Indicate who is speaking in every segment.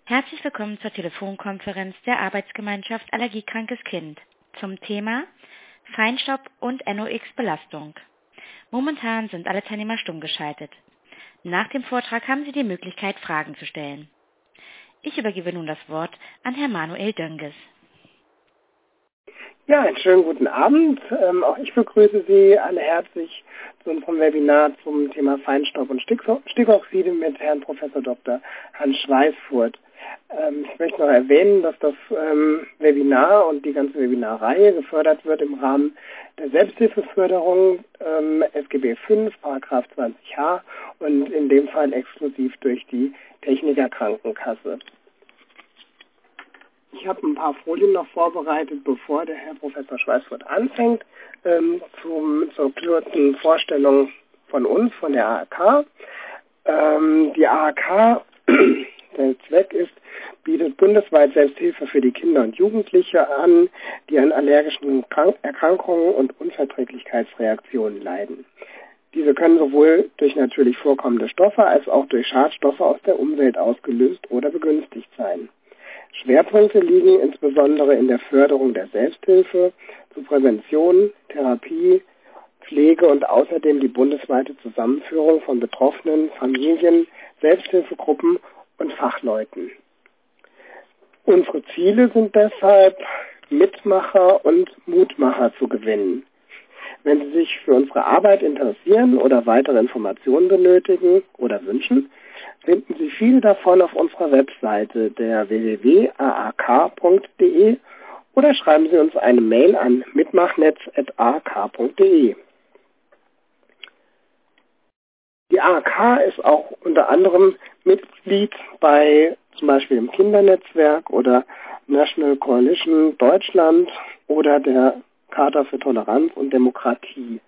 Speaker 1: Herzlich willkommen zur Telefonkonferenz der Arbeitsgemeinschaft Allergiekrankes Kind zum Thema Feinstaub und NOx-Belastung. Momentan sind alle Teilnehmer stumm geschaltet. Nach dem Vortrag haben Sie die Möglichkeit, Fragen zu stellen. Ich übergebe nun das Wort an Herrn Manuel Dönges.
Speaker 2: Ja, einen schönen guten Abend. Auch ich begrüße Sie alle herzlich zu unserem Webinar zum Thema Feinstaub und Stickoxide mit Herrn Professor Dr. Hans Schweißfurt. Ich möchte noch erwähnen, dass das Webinar und die ganze Webinarreihe gefördert wird im Rahmen der Selbsthilfeförderung SGB V, Paragraph 20h und in dem Fall exklusiv durch die Techniker Krankenkasse. Ich habe ein paar Folien noch vorbereitet, bevor der Herr Professor Schweißfurt anfängt, zur kurzen Vorstellung von uns, von der AHK. Die AHK, der Zweck ist, bietet bundesweit Selbsthilfe für die Kinder und Jugendliche an, die an allergischen Erkrankungen und Unverträglichkeitsreaktionen leiden. Diese können sowohl durch natürlich vorkommende Stoffe als auch durch Schadstoffe aus der Umwelt ausgelöst oder begünstigt sein. Schwerpunkte liegen insbesondere in der Förderung der Selbsthilfe, zur Prävention, Therapie, Pflege und außerdem die bundesweite Zusammenführung von Betroffenen, Familien, Selbsthilfegruppen und Fachleuten. Unsere Ziele sind deshalb, Mitmacher und Mutmacher zu gewinnen. Wenn Sie sich für unsere Arbeit interessieren oder weitere Informationen benötigen oder wünschen, finden Sie viele davon auf unserer Webseite der www.aak.de oder schreiben Sie uns eine Mail an mitmachnetz@aak.de. Die AHK ist auch unter anderem Mitglied bei zum Beispiel dem Kindernetzwerk oder National Coalition Deutschland oder der Charta für Toleranz und Demokratie.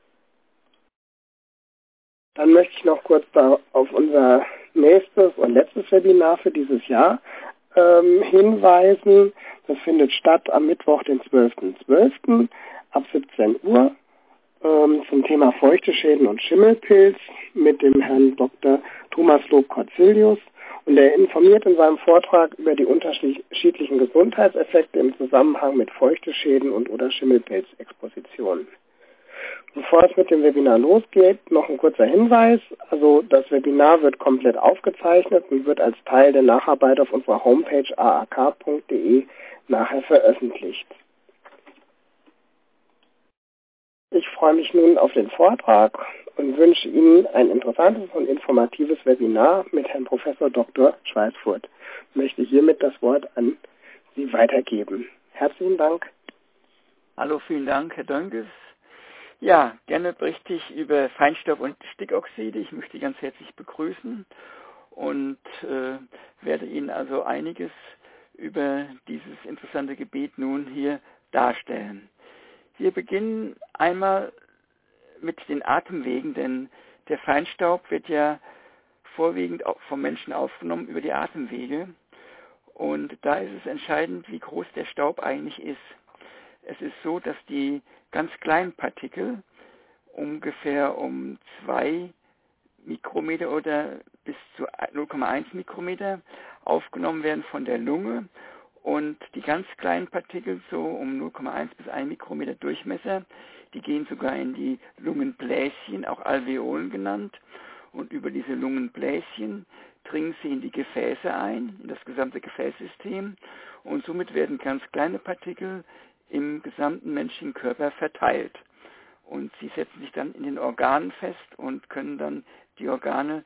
Speaker 2: Dann möchte ich noch kurz auf unser nächstes und letztes Webinar für dieses Jahr hinweisen. Das findet statt am Mittwoch, den 12.12. ab 17 Uhr zum Thema feuchte Schäden und Schimmelpilz mit dem Herrn Dr. Thomas Lob-Corzilius. Und er informiert in seinem Vortrag über die unterschiedlichen Gesundheitseffekte im Zusammenhang mit feuchte Schäden und oder Schimmelpilzexpositionen. Bevor es mit dem Webinar losgeht, noch ein kurzer Hinweis. Also das Webinar wird komplett aufgezeichnet und wird als Teil der Nacharbeit auf unserer Homepage aak.de nachher veröffentlicht. Ich freue mich nun auf den Vortrag und wünsche Ihnen ein interessantes und informatives Webinar mit Herrn Professor Dr. Schweißfurt. Ich möchte hiermit das Wort an Sie weitergeben. Herzlichen Dank.
Speaker 3: Hallo, vielen Dank, Herr Dönges. Ja, gerne berichte ich über Feinstaub und Stickoxide. Ich möchte Sie ganz herzlich begrüßen und werde Ihnen also einiges über dieses interessante Gebiet nun hier darstellen. Wir beginnen einmal mit den Atemwegen, denn der Feinstaub wird ja vorwiegend auch vom Menschen aufgenommen über die Atemwege. Und da ist es entscheidend, wie groß der Staub eigentlich ist. Es ist so, dass die ganz kleinen Partikel ungefähr um 2 Mikrometer oder bis zu 0,1 Mikrometer aufgenommen werden von der Lunge und die ganz kleinen Partikel so um 0,1 bis 1 Mikrometer Durchmesser, die gehen sogar in die Lungenbläschen, auch Alveolen genannt, und über diese Lungenbläschen dringen sie in die Gefäße ein, in das gesamte Gefäßsystem, und somit werden ganz kleine Partikel im gesamten menschlichen Körper verteilt. Und sie setzen sich dann in den Organen fest und können dann die Organe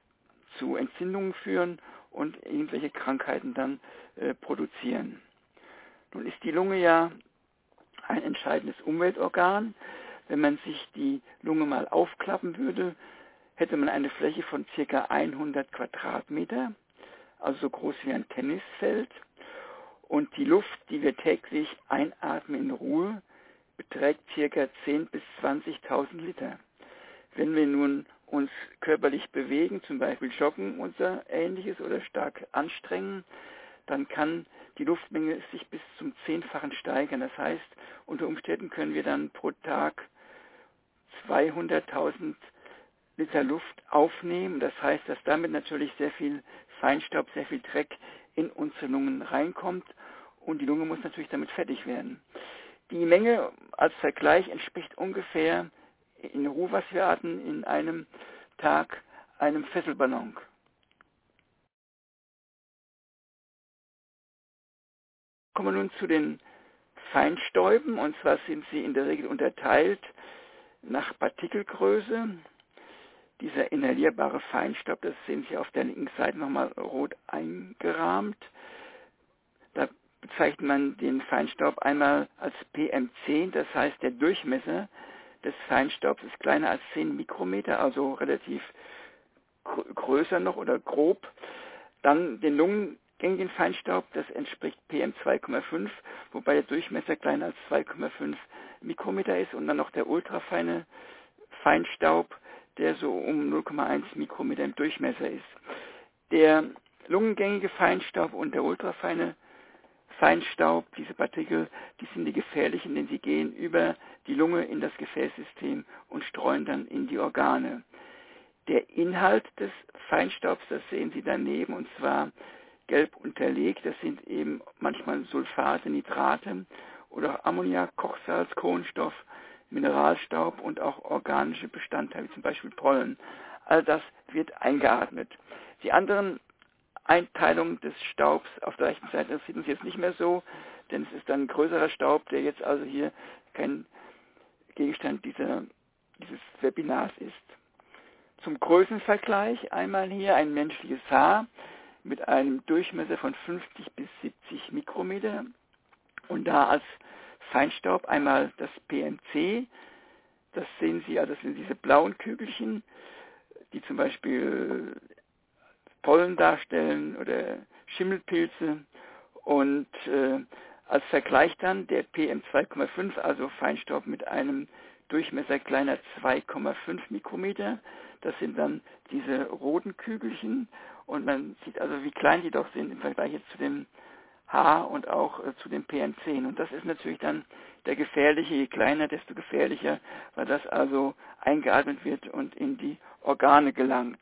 Speaker 3: zu Entzündungen führen und irgendwelche Krankheiten dann produzieren. Nun ist die Lunge ja ein entscheidendes Umweltorgan. Wenn man sich die Lunge mal aufklappen würde, hätte man eine Fläche von ca. 100 Quadratmeter, also so groß wie ein Tennisfeld. Und die Luft, die wir täglich einatmen in Ruhe, beträgt ca. 10.000 bis 20.000 Liter. Wenn wir nun uns körperlich bewegen, zum Beispiel joggen oder ähnliches oder stark anstrengen, dann kann die Luftmenge sich bis zum 10-fachen steigern. Das heißt, unter Umständen können wir dann pro Tag 200.000 Liter Luft aufnehmen. Das heißt, dass damit natürlich sehr viel Feinstaub, sehr viel Dreck in unsere Lungen reinkommt und die Lunge muss natürlich damit fertig werden. Die Menge als Vergleich entspricht ungefähr in Ruhe, was wir hatten, in einem Tag einem Fesselballon. Kommen wir nun zu den Feinstäuben, und zwar sind sie in der Regel unterteilt nach Partikelgröße. Dieser inhalierbare Feinstaub, das sehen Sie auf der linken Seite nochmal rot eingerahmt. Da bezeichnet man den Feinstaub einmal als PM10, das heißt der Durchmesser des Feinstaubs ist kleiner als 10 Mikrometer, also relativ größer noch oder grob. Dann den lungengängigen Feinstaub, das entspricht PM2,5, wobei der Durchmesser kleiner als 2,5 Mikrometer ist, und dann noch der ultrafeine Feinstaub, der so um 0,1 Mikrometer im Durchmesser ist. Der lungengängige Feinstaub und der ultrafeine Feinstaub, diese Partikel, die sind die gefährlichen, denn sie gehen über die Lunge in das Gefäßsystem und streuen dann in die Organe. Der Inhalt des Feinstaubs, das sehen Sie daneben, und zwar gelb unterlegt, das sind eben manchmal Sulfate, Nitrate oder auch Ammoniak, Kochsalz, Kohlenstoff, Mineralstaub und auch organische Bestandteile, wie zum Beispiel Pollen. All das wird eingeatmet. Die anderen Einteilungen des Staubs auf der rechten Seite, das sieht uns jetzt nicht mehr so, denn es ist dann ein größerer Staub, der jetzt also hier kein Gegenstand dieses Webinars ist. Zum Größenvergleich einmal hier ein menschliches Haar mit einem Durchmesser von 50 bis 70 Mikrometer und da als Feinstaub einmal das PMC, das sehen Sie, also das sind diese blauen Kügelchen, die zum Beispiel Pollen darstellen oder Schimmelpilze, und als Vergleich dann der PM2,5, also Feinstaub mit einem Durchmesser kleiner 2,5 Mikrometer. Das sind dann diese roten Kügelchen, und man sieht also, wie klein die doch sind im Vergleich jetzt zu dem H und auch zu dem PM10. Und das ist natürlich dann der gefährliche, je kleiner, desto gefährlicher, weil das also eingeatmet wird und in die Organe gelangt.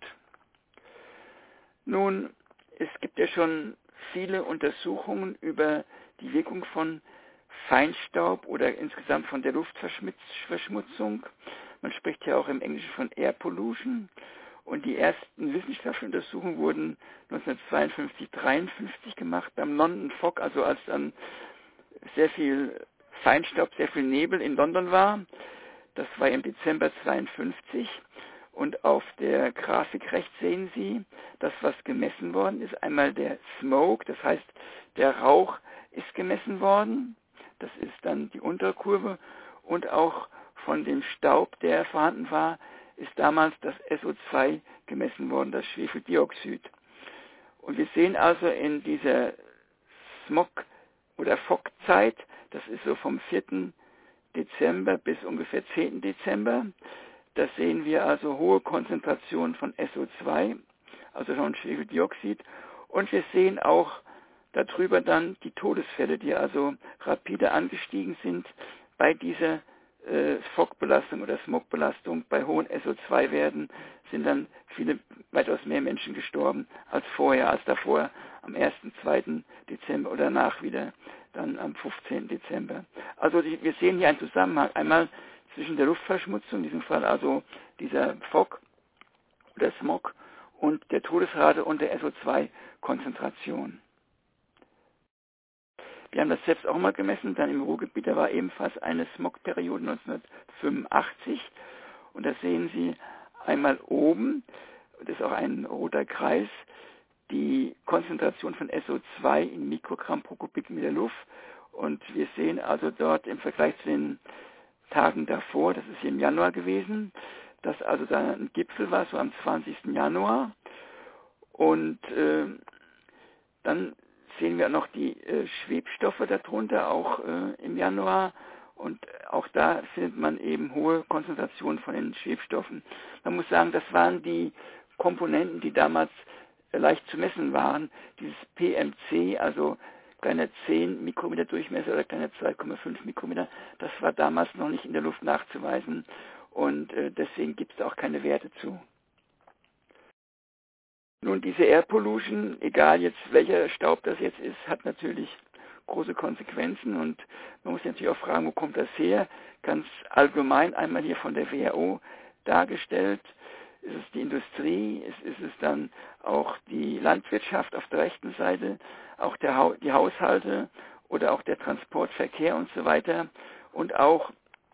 Speaker 3: Nun, es gibt ja schon viele Untersuchungen über die Wirkung von Feinstaub oder insgesamt von der Luftverschmutzung. Man spricht ja auch im Englischen von Air Pollution. Und die ersten wissenschaftlichen Untersuchungen wurden 1952, 1953 gemacht beim London Fog, also als dann sehr viel Feinstaub, sehr viel Nebel in London war. Das war im Dezember 1952. Und auf der Grafik rechts sehen Sie, dass was gemessen worden ist. Einmal der Smoke, das heißt, der Rauch ist gemessen worden. Das ist dann die untere Kurve. Und auch von dem Staub, der vorhanden war, ist damals das SO2 gemessen worden, das Schwefeldioxid. Und wir sehen also in dieser Smog- oder Fog-Zeit, das ist so vom 4. Dezember bis ungefähr 10. Dezember, da sehen wir also hohe Konzentrationen von SO2, also von Schwefeldioxid, und wir sehen auch darüber dann die Todesfälle, die also rapide angestiegen sind bei dieser Fogbelastung oder Smogbelastung. Bei hohen SO2-Werten sind dann weitaus mehr Menschen gestorben als vorher, als davor am 1., 2. Dezember oder danach wieder dann am 15. Dezember. Also wir sehen hier einen Zusammenhang einmal zwischen der Luftverschmutzung, in diesem Fall also dieser Fog oder Smog, und der Todesrate und der SO2-Konzentration. Wir haben das selbst auch mal gemessen, dann im Ruhrgebiet, da war ebenfalls eine Smogperiode 1985, und da sehen Sie einmal oben, das ist auch ein roter Kreis, die Konzentration von SO2 in Mikrogramm pro Kubikmeter Luft, und wir sehen also dort im Vergleich zu den Tagen davor, das ist hier im Januar gewesen, dass also da ein Gipfel war, so am 20. Januar, und dann sehen wir noch die Schwebstoffe darunter, auch im Januar, und auch da findet man eben hohe Konzentrationen von den Schwebstoffen. Man muss sagen, das waren die Komponenten, die damals leicht zu messen waren. Dieses PMC, also kleiner 10 Mikrometer Durchmesser oder kleiner 2,5 Mikrometer, das war damals noch nicht in der Luft nachzuweisen, und deswegen gibt es auch keine Werte zu. Nun, diese Air Pollution, egal jetzt welcher Staub das jetzt ist, hat natürlich große Konsequenzen und man muss natürlich auch fragen, wo kommt das her? Ganz allgemein einmal hier von der WHO dargestellt. Ist es die Industrie? Ist es dann auch die Landwirtschaft auf der rechten Seite, auch die Haushalte oder auch der Transportverkehr und so weiter und auch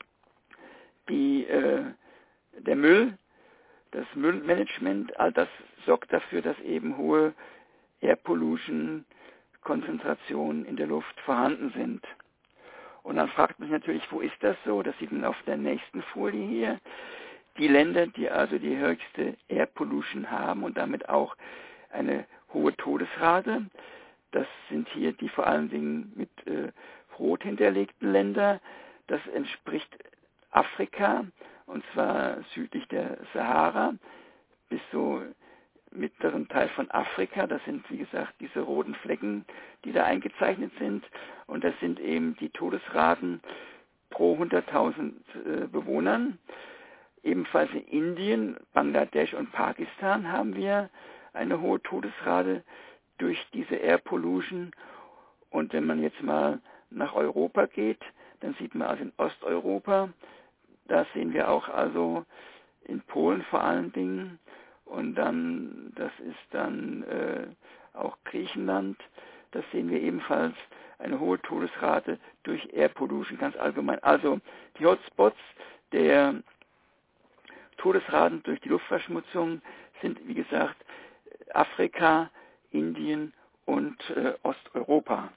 Speaker 3: der Müll, das Müllmanagement, all das sorgt dafür, dass eben hohe Air Pollution Konzentrationen in der Luft vorhanden sind. Und dann fragt man sich natürlich, wo ist das so? Das sieht man auf der nächsten Folie hier. Die Länder, die also die höchste Air Pollution haben und damit auch eine hohe Todesrate, das sind hier die vor allen Dingen mit rot hinterlegten Länder. Das entspricht Afrika, und zwar südlich der Sahara bis so mittleren Teil von Afrika. Das sind, wie gesagt, diese roten Flecken, die da eingezeichnet sind. Und das sind eben die Todesraten pro 100.000 Bewohnern. Ebenfalls in Indien, Bangladesch und Pakistan haben wir eine hohe Todesrate durch diese Air Pollution. Und wenn man jetzt mal nach Europa geht, dann sieht man also in Osteuropa, da sehen wir auch also in Polen vor allen Dingen, und dann, das ist dann auch Griechenland, das sehen wir ebenfalls eine hohe Todesrate durch Air Pollution ganz allgemein. Also die Hotspots der Todesraten durch die Luftverschmutzung sind, wie gesagt, Afrika, Indien und Osteuropa.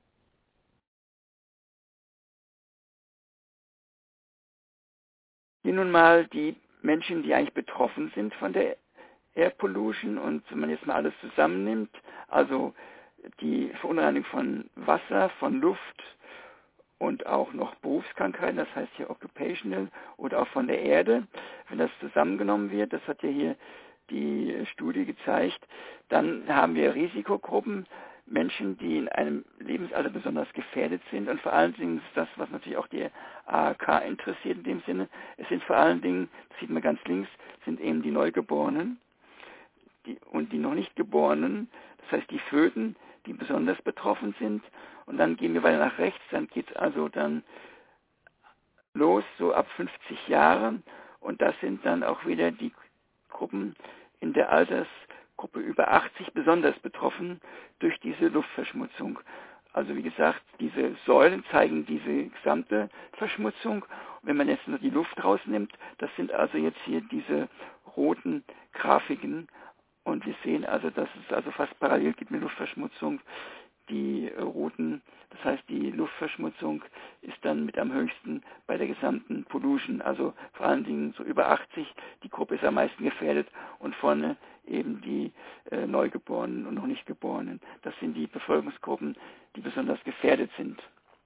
Speaker 3: Hier nun mal die Menschen, die eigentlich betroffen sind von der Air Pollution, und wenn man jetzt mal alles zusammennimmt, also die Verunreinigung von Wasser, von Luft und auch noch Berufskrankheiten, das heißt hier Occupational, oder auch von der Erde, wenn das zusammengenommen wird, das hat ja hier die Studie gezeigt, dann haben wir Risikogruppen, Menschen, die in einem Lebensalter besonders gefährdet sind, und vor allen Dingen ist das, was natürlich auch die AHK interessiert in dem Sinne, es sind vor allen Dingen, das sieht man ganz links, sind eben die Neugeborenen und die noch nicht Geborenen, das heißt die Föten, die besonders betroffen sind. Und dann gehen wir weiter nach rechts, dann geht es also dann los, so ab 50 Jahre, und das sind dann auch wieder die Gruppen in der Altersgruppe über 80 besonders betroffen durch diese Luftverschmutzung. Also wie gesagt, diese Säulen zeigen diese gesamte Verschmutzung. Und wenn man jetzt nur die Luft rausnimmt, das sind also jetzt hier diese roten Grafiken. Und wir sehen also, dass es also fast parallel geht mit Luftverschmutzung. Die roten, das heißt die Luftverschmutzung ist dann mit am höchsten bei der gesamten Pollution, also vor allen Dingen so über 80, die Gruppe ist am meisten gefährdet, und vorne eben die Neugeborenen und noch nicht Geborenen. Das sind die Bevölkerungsgruppen, die besonders gefährdet sind.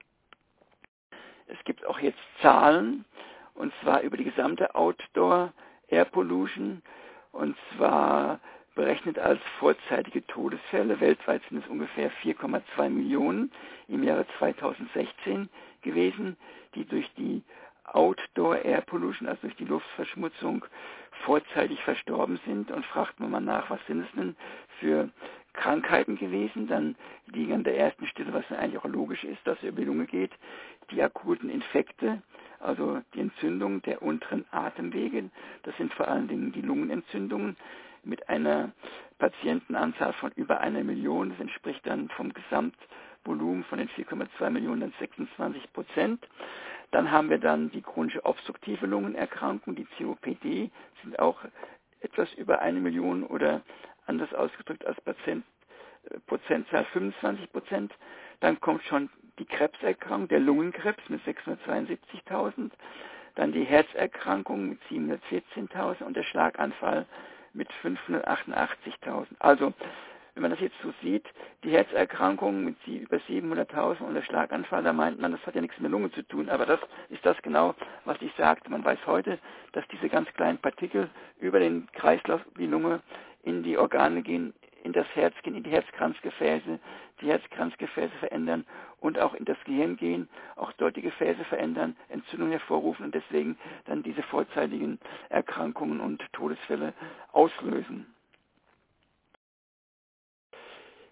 Speaker 3: Es gibt auch jetzt Zahlen, und zwar über die gesamte Outdoor Air Pollution, und zwar berechnet als vorzeitige Todesfälle. Weltweit sind es ungefähr 4,2 Millionen im Jahre 2016 gewesen, die durch die Outdoor Air Pollution, also durch die Luftverschmutzung, vorzeitig verstorben sind. Und fragt man mal nach, was sind es denn für Krankheiten gewesen, dann liegen an der ersten Stelle, was eigentlich auch logisch ist, dass es über die Lunge geht, die akuten Infekte, also die Entzündung der unteren Atemwege. Das sind vor allen Dingen die Lungenentzündungen mit einer Patientenanzahl von über 1 Million. Das entspricht dann vom Gesamtvolumen von den 4,2 Millionen dann 26%. Dann haben wir dann die chronische obstruktive Lungenerkrankung, die COPD, sind auch etwas über 1 Million oder anders ausgedrückt als Prozentzahl 25%. Dann kommt schon die Krebserkrankung, der Lungenkrebs mit 672.000, dann die Herzerkrankung mit 714.000 und der Schlaganfall mit 588.000. Also, wenn man das jetzt so sieht, die Herzerkrankung mit über 700.000 und der Schlaganfall, da meint man, das hat ja nichts mit der Lunge zu tun, aber das ist das genau, was ich sagte. Man weiß heute, dass diese ganz kleinen Partikel über den Kreislauf, die Lunge, in die Organe gehen, in das Herz gehen, in die Herzkranzgefäße, die Herzkranzgefäße verändern und auch in das Gehirn gehen, auch dort die Gefäße verändern, Entzündungen hervorrufen und deswegen dann diese vorzeitigen Erkrankungen und Todesfälle auslösen.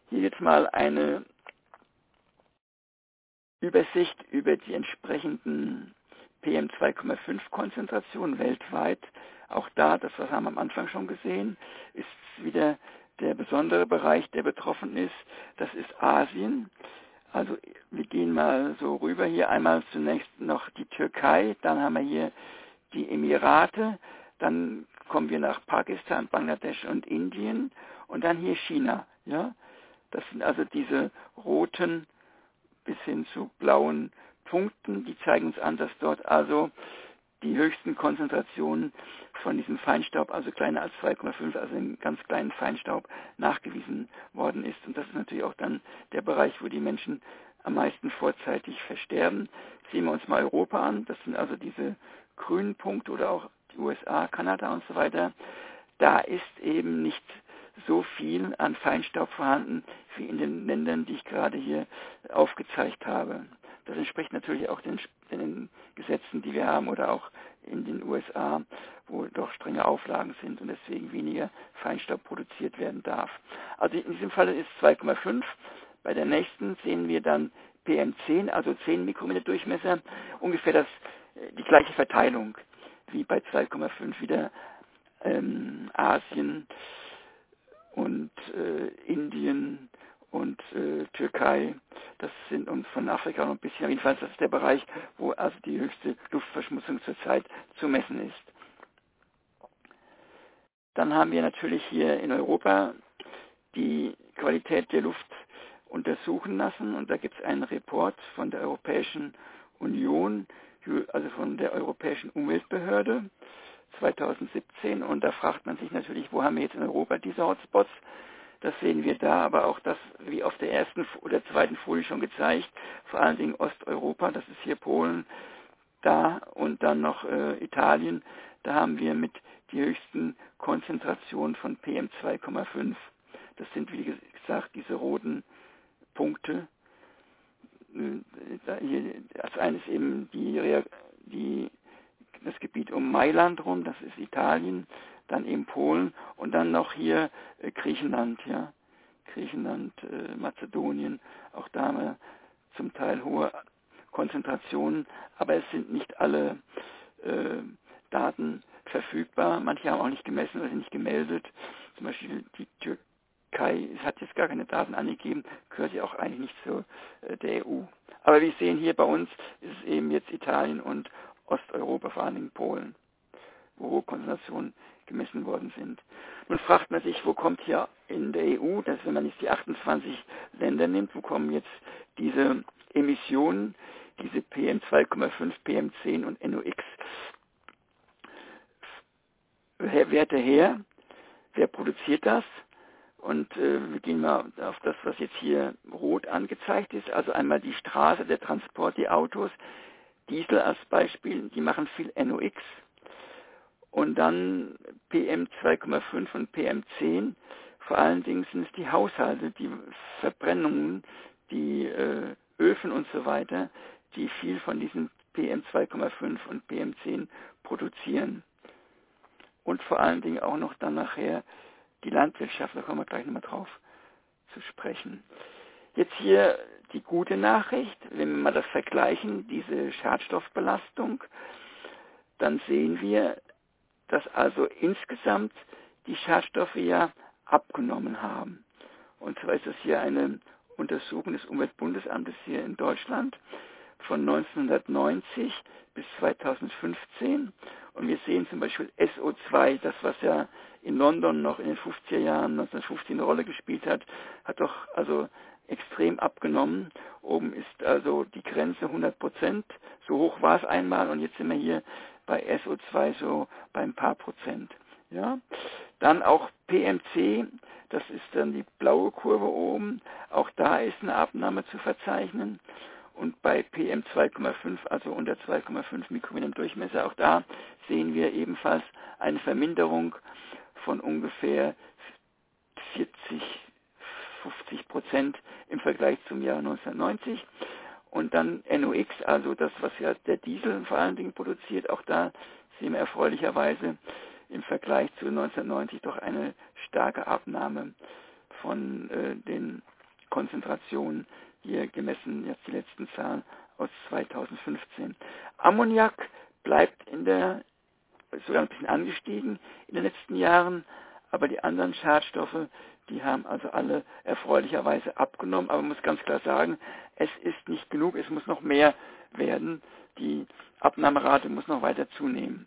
Speaker 3: Hier jetzt mal eine Übersicht über die entsprechenden PM2,5-Konzentrationen weltweit. Auch da, das was haben wir am Anfang schon gesehen, ist wieder der besondere Bereich, der betroffen ist. Das ist Asien. Also wir gehen mal so rüber. Hier einmal zunächst noch die Türkei, dann haben wir hier die Emirate, dann kommen wir nach Pakistan, Bangladesch und Indien und dann hier China. Ja, das sind also diese roten bis hin zu blauen Punkten, die zeigen uns an, dass dort also die höchsten Konzentrationen von diesem Feinstaub, also kleiner als 2,5, also im ganz kleinen Feinstaub, nachgewiesen worden ist. Und das ist natürlich auch dann der Bereich, wo die Menschen am meisten vorzeitig versterben. Sehen wir uns mal Europa an, das sind also diese grünen Punkte oder auch die USA, Kanada und so weiter. Da ist eben nicht so viel an Feinstaub vorhanden wie in den Ländern, die ich gerade hier aufgezeigt habe. Das entspricht natürlich auch den Gesetzen, die wir haben oder auch in den USA, wo doch strenge Auflagen sind und deswegen weniger Feinstaub produziert werden darf. Also in diesem Fall ist 2,5. Bei der nächsten sehen wir dann PM10, also 10 Mikrometer Durchmesser, ungefähr die gleiche Verteilung wie bei 2,5 wieder Asien und Indien und Türkei, das sind uns von Afrika noch ein bisschen, jedenfalls das ist der Bereich, wo also die höchste Luftverschmutzung zurzeit zu messen ist. Dann haben wir natürlich hier in Europa die Qualität der Luft untersuchen lassen und da gibt es einen Report von der Europäischen Union, also von der Europäischen Umweltbehörde 2017 und da fragt man sich natürlich, wo haben wir jetzt in Europa diese Hotspots? Das sehen wir da, aber auch das, wie auf der ersten oder zweiten Folie schon gezeigt, vor allen Dingen Osteuropa, das ist hier Polen, da und dann noch Italien, da haben wir mit die höchsten Konzentrationen von PM2,5. Das sind, wie gesagt, diese roten Punkte. Hier, als eines eben das Gebiet um Mailand rum, das ist Italien, dann eben Polen und dann noch hier Griechenland, ja. Griechenland, Mazedonien, auch da haben wir zum Teil hohe Konzentrationen, aber es sind nicht alle Daten verfügbar. Manche haben auch nicht gemessen oder nicht gemeldet. Zum Beispiel die Türkei hat jetzt gar keine Daten angegeben, gehört ja auch eigentlich nicht zu der EU. Aber wir sehen hier bei uns, ist es eben jetzt Italien und Osteuropa, vor allem Polen, wo hohe Konzentrationen gemessen worden sind. Nun fragt man sich, wo kommt hier in der EU, dass wenn man jetzt die 28 Länder nimmt, wo kommen jetzt diese Emissionen, diese PM2,5, PM10 und NOx Werte her? Wer produziert das? Und wir gehen mal auf das, was jetzt hier rot angezeigt ist, also einmal die Straße, der Transport, die Autos, Diesel als Beispiel, die machen viel NOx. Und dann PM2,5 und PM10, vor allen Dingen sind es die Haushalte, die Verbrennungen, die Öfen und so weiter, die viel von diesen PM2,5 und PM10 produzieren. Und vor allen Dingen auch noch dann nachher die Landwirtschaft, da kommen wir gleich nochmal drauf zu sprechen. Jetzt hier die gute Nachricht, wenn wir mal das vergleichen, diese Schadstoffbelastung, dann sehen wir, dass also insgesamt die Schadstoffe ja abgenommen haben. Und zwar ist das hier eine Untersuchung des Umweltbundesamtes hier in Deutschland von 1990 bis 2015. Und wir sehen zum Beispiel SO2, das was ja in London noch in den 50er Jahren, 1950 eine Rolle gespielt hat, hat doch also extrem abgenommen. Oben ist also die Grenze 100%, so hoch war es einmal und jetzt sind wir hier bei SO2 so bei ein paar Prozent. Ja? Dann auch PMC, das ist dann die blaue Kurve oben, auch da ist eine Abnahme zu verzeichnen. Und bei PM2,5, also unter 2,5 Mikrometer im Durchmesser, auch da sehen wir ebenfalls eine Verminderung von ungefähr 50% im Vergleich zum Jahr 1990. Und dann NOx, also das, was ja der Diesel vor allen Dingen produziert, auch da sehen wir erfreulicherweise im Vergleich zu 1990 doch eine starke Abnahme von den Konzentrationen hier gemessen, jetzt die letzten Zahlen aus 2015. Ammoniak bleibt sogar ein bisschen angestiegen in den letzten Jahren, aber die anderen Schadstoffe, die haben also alle erfreulicherweise abgenommen. Aber man muss ganz klar sagen, es ist nicht genug, es muss noch mehr werden. Die Abnahmerate muss noch weiter zunehmen.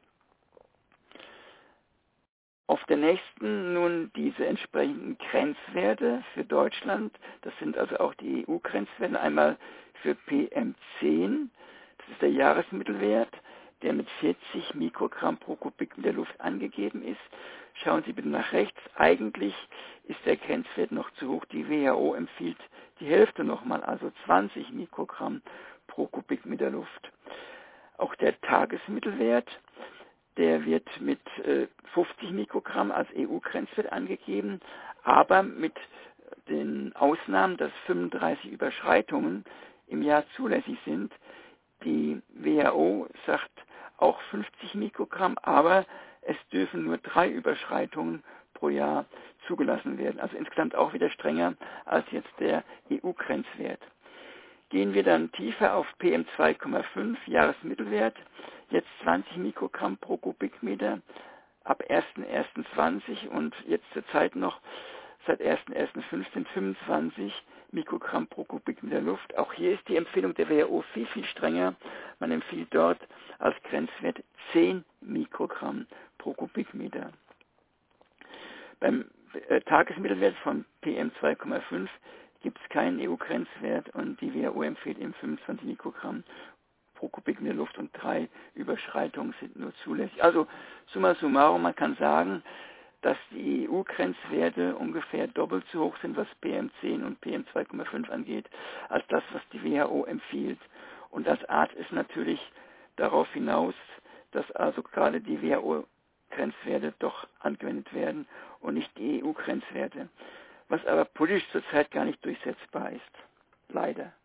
Speaker 3: Auf der nächsten nun diese entsprechenden Grenzwerte für Deutschland. Das sind also auch die EU-Grenzwerte. Einmal für PM10, das ist der Jahresmittelwert, der mit 40 Mikrogramm pro Kubikmeter Luft angegeben ist. Schauen Sie bitte nach rechts. Eigentlich ist der Grenzwert noch zu hoch. Die WHO empfiehlt die Hälfte nochmal, also 20 Mikrogramm pro Kubikmeter Luft. Auch der Tagesmittelwert, der wird mit 50 Mikrogramm als EU-Grenzwert angegeben, aber mit den Ausnahmen, dass 35 Überschreitungen im Jahr zulässig sind. Die WHO sagt auch 50 Mikrogramm, aber es dürfen nur 3 Überschreitungen pro Jahr zugelassen werden. Also insgesamt auch wieder strenger als jetzt der EU-Grenzwert. Gehen wir dann tiefer auf PM2,5, Jahresmittelwert, jetzt 20 Mikrogramm pro Kubikmeter ab 1.1.20 und jetzt zur Zeit noch seit 1.1.15 25 Mikrogramm pro Kubikmeter Luft. Auch hier ist die Empfehlung der WHO viel, viel strenger. Man empfiehlt dort als Grenzwert 10 Mikrogramm pro Kubikmeter. Beim Tagesmittelwert von PM2,5 gibt es keinen EU-Grenzwert und die WHO empfiehlt eben 25 Mikrogramm pro Kubikmeter Luft und 3 Überschreitungen sind nur zulässig. Also summa summarum, man kann sagen, dass die EU-Grenzwerte ungefähr doppelt so hoch sind, was PM10 und PM2,5 angeht, als das, was die WHO empfiehlt. Und das artet ist natürlich darauf hinaus, dass also gerade die WHO-Grenzwerte doch angewendet werden und nicht die EU-Grenzwerte, was aber politisch zurzeit gar nicht durchsetzbar ist. Leider.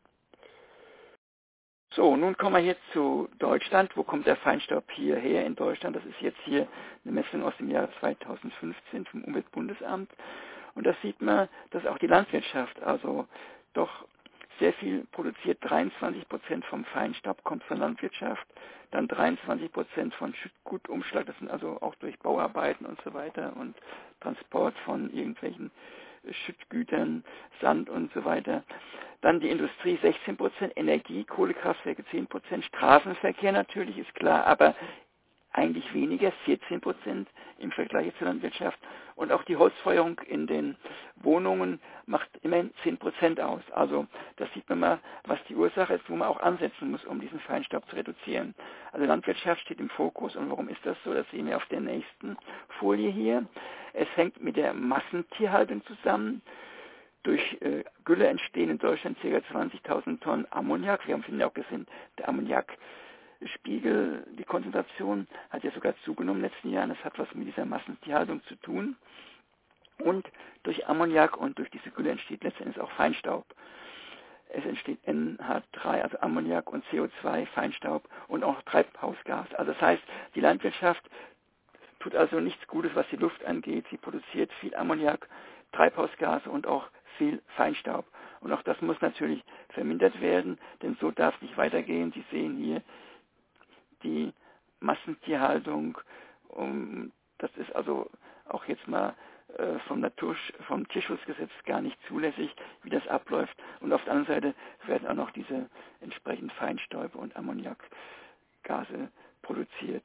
Speaker 3: So, nun kommen wir jetzt zu Deutschland. Wo kommt der Feinstaub hierher in Deutschland? Das ist jetzt hier eine Messung aus dem Jahre 2015 vom Umweltbundesamt. Und da sieht man, dass auch die Landwirtschaft also doch sehr viel produziert. 23% vom Feinstaub kommt von Landwirtschaft, dann 23% von Schüttgutumschlag, das sind also auch durch Bauarbeiten und so weiter und Transport von irgendwelchen Schüttgütern, Sand und so weiter. Dann die Industrie 16%, Energie, Kohlekraftwerke 10%, Straßenverkehr natürlich, ist klar, aber eigentlich weniger, 14% im Vergleich zur Landwirtschaft. Und auch die Holzfeuerung in den Wohnungen macht immerhin 10% aus. Also das sieht man mal, was die Ursache ist, wo man auch ansetzen muss, um diesen Feinstaub zu reduzieren. Also Landwirtschaft steht im Fokus. Und warum ist das so? Das sehen wir auf der nächsten Folie hier. Es hängt mit der Massentierhaltung zusammen. Durch Gülle entstehen in Deutschland ca. 20.000 Tonnen Ammoniak. Wir haben ja auch gesehen, der Ammoniakspiegel, die Konzentration hat ja sogar zugenommen in den letzten Jahren. Das hat was mit dieser Massentierhaltung zu tun. Und durch Ammoniak und durch diese Gülle entsteht letztendlich auch Feinstaub. Es entsteht NH3, also Ammoniak und CO2, Feinstaub und auch Treibhausgas. Also das heißt, die Landwirtschaft tut also nichts Gutes, was die Luft angeht. Sie produziert viel Ammoniak, Treibhausgase und auch viel Feinstaub. Und auch das muss natürlich vermindert werden, denn so darf es nicht weitergehen. Sie sehen hier die Massentierhaltung. Das ist also auch jetzt mal vom Tierschutzgesetz gar nicht zulässig, wie das abläuft. Und auf der anderen Seite werden auch noch diese entsprechenden Feinstäube und Ammoniakgase produziert.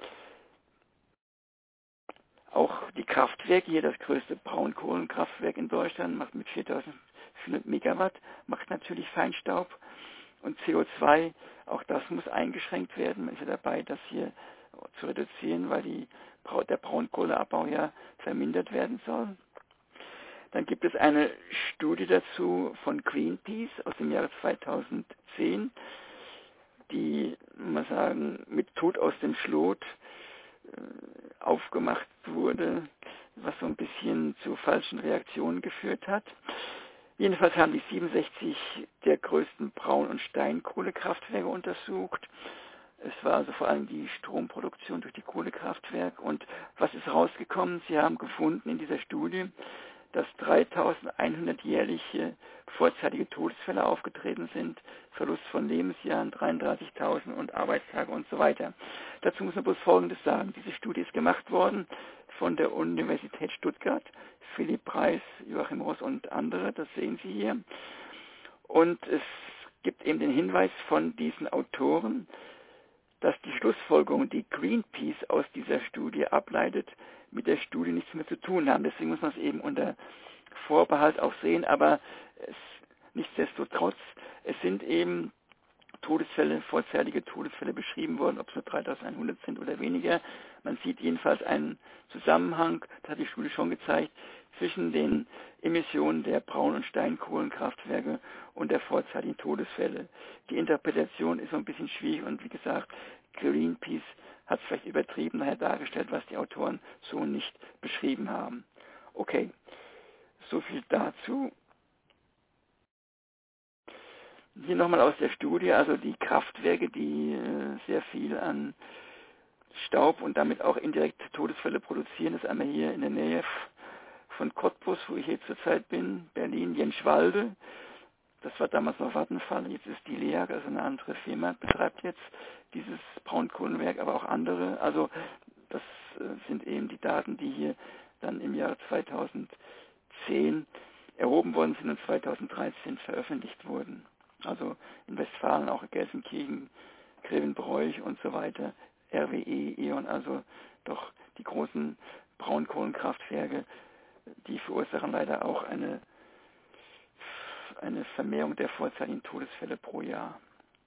Speaker 3: Auch die Kraftwerke, hier das größte Braunkohlenkraftwerk in Deutschland, macht mit 4.400 Megawatt, macht natürlich Feinstaub. Und CO2, auch das muss eingeschränkt werden. Man ist ja dabei, das hier zu reduzieren, weil der Braunkohleabbau ja vermindert werden soll. Dann gibt es eine Studie dazu von Greenpeace aus dem Jahre 2010, die, muss man sagen, mit Tod aus dem Schlot aufgemacht wurde, was so ein bisschen zu falschen Reaktionen geführt hat. Jedenfalls haben die 67 der größten Braun- und Steinkohlekraftwerke untersucht. Es war also vor allem die Stromproduktion durch die Kohlekraftwerke. Und was ist rausgekommen? Sie haben gefunden in dieser Studie, dass 3.100 jährliche vorzeitige Todesfälle aufgetreten sind, Verlust von Lebensjahren, 33.000 und Arbeitstage und so weiter. Dazu muss man bloß Folgendes sagen. Diese Studie ist gemacht worden von der Universität Stuttgart, Philipp Preis, Joachim Ross und andere, das sehen Sie hier. Und es gibt eben den Hinweis von diesen Autoren, dass die Schlussfolgerungen, die Greenpeace aus dieser Studie ableitet, mit der Studie nichts mehr zu tun haben. Deswegen muss man es eben unter Vorbehalt auch sehen, aber nichtsdestotrotz, es sind eben Todesfälle, vorzeitige Todesfälle beschrieben worden, ob es nur 3.100 sind oder weniger. Man sieht jedenfalls einen Zusammenhang, das hat die Studie schon gezeigt, zwischen den Emissionen der Braun- und Steinkohlenkraftwerke und der vorzeitigen Todesfälle. Die Interpretation ist so ein bisschen schwierig und wie gesagt, Greenpeace hat es vielleicht übertrieben nachher dargestellt, was die Autoren so nicht beschrieben haben. Okay, so viel dazu. Hier nochmal aus der Studie, also die Kraftwerke, die sehr viel an Staub und damit auch indirekt Todesfälle produzieren, das ist einmal hier in der Nähe von Cottbus, wo ich jetzt zurzeit bin, Berlin, Jenschwalde. Das war damals noch Vattenfall, jetzt ist die LEAG, also eine andere Firma, betreibt jetzt dieses Braunkohlenwerk, aber auch andere. Also das sind eben die Daten, die hier dann im Jahre 2010 erhoben worden sind und 2013 veröffentlicht wurden. Also in Westfalen, auch in Gelsenkirchen, Grevenbroich und so weiter, RWE, E.ON, also doch die großen Braunkohlenkraftwerke, die verursachen leider auch eine Vermehrung der vorzeitigen Todesfälle pro Jahr.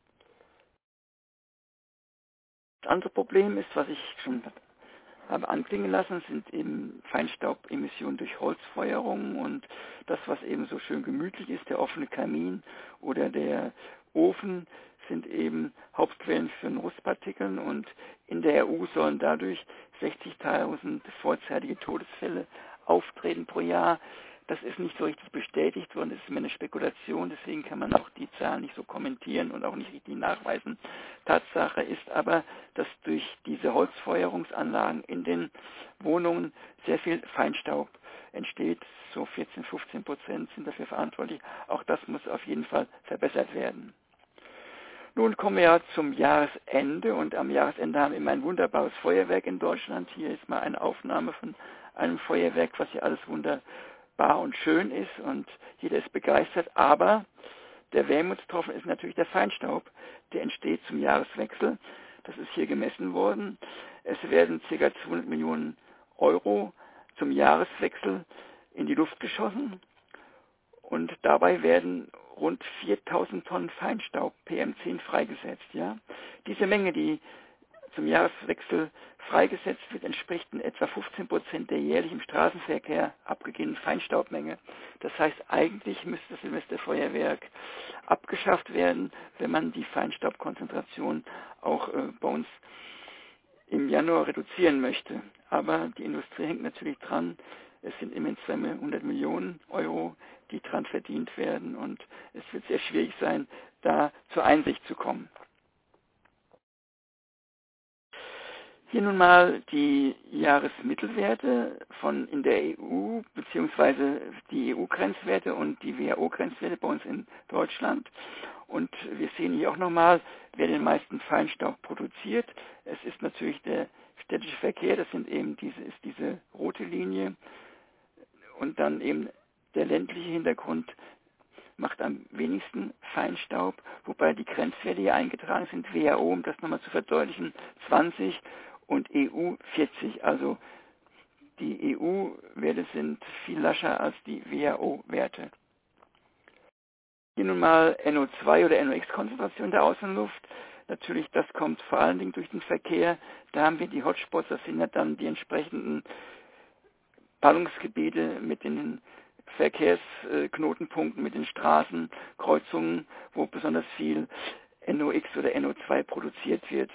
Speaker 3: Das andere Problem ist, was ich schon habe anklingen lassen, sind eben Feinstaubemissionen durch Holzfeuerung und das, was eben so schön gemütlich ist, der offene Kamin oder der Ofen, sind eben Hauptquellen für Rußpartikeln und in der EU sollen dadurch 60.000 vorzeitige Todesfälle auftreten pro Jahr. Das ist nicht so richtig bestätigt worden, das ist mehr eine Spekulation, deswegen kann man auch die Zahlen nicht so kommentieren und auch nicht richtig nachweisen. Tatsache ist aber, dass durch diese Holzfeuerungsanlagen in den Wohnungen sehr viel Feinstaub entsteht. So 14-15% sind dafür verantwortlich. Auch das muss auf jeden Fall verbessert werden. Nun kommen wir ja zum Jahresende und am Jahresende haben wir immer ein wunderbares Feuerwerk in Deutschland. Hier ist mal eine Aufnahme von einem Feuerwerk, was hier alles wunderbar und schön ist und jeder ist begeistert, aber der Wermutstropfen ist natürlich der Feinstaub, der entsteht zum Jahreswechsel. Das ist hier gemessen worden. Es werden ca. 200 Millionen Euro zum Jahreswechsel in die Luft geschossen und dabei werden rund 4.000 Tonnen Feinstaub, PM10, freigesetzt. Ja? Diese Menge, die zum Jahreswechsel freigesetzt wird, entspricht in etwa 15% der jährlich im Straßenverkehr abgegebenen Feinstaubmenge. Das heißt, eigentlich müsste das Silvesterfeuerwerk abgeschafft werden, wenn man die Feinstaubkonzentration auch bei uns im Januar reduzieren möchte. Aber die Industrie hängt natürlich dran. Es sind immerhin 200 Millionen Euro, die dran verdient werden und es wird sehr schwierig sein, da zur Einsicht zu kommen. Hier nun mal die Jahresmittelwerte in der EU, beziehungsweise die EU-Grenzwerte und die WHO-Grenzwerte bei uns in Deutschland. Und wir sehen hier auch nochmal, wer den meisten Feinstaub produziert. Es ist natürlich der städtische Verkehr, das sind eben diese rote Linie. Und dann eben der ländliche Hintergrund macht am wenigsten Feinstaub, wobei die Grenzwerte hier eingetragen sind, WHO, um das nochmal zu verdeutlichen, 20 und EU 40. Also die EU-Werte sind viel lascher als die WHO-Werte. Hier nun mal NO2 oder NOx-Konzentration der Außenluft. Natürlich, das kommt vor allen Dingen durch den Verkehr. Da haben wir die Hotspots, das sind ja dann die entsprechenden Ballungsgebiete mit den Verkehrsknotenpunkten, mit den Straßenkreuzungen, wo besonders viel NOx oder NO2 produziert wird.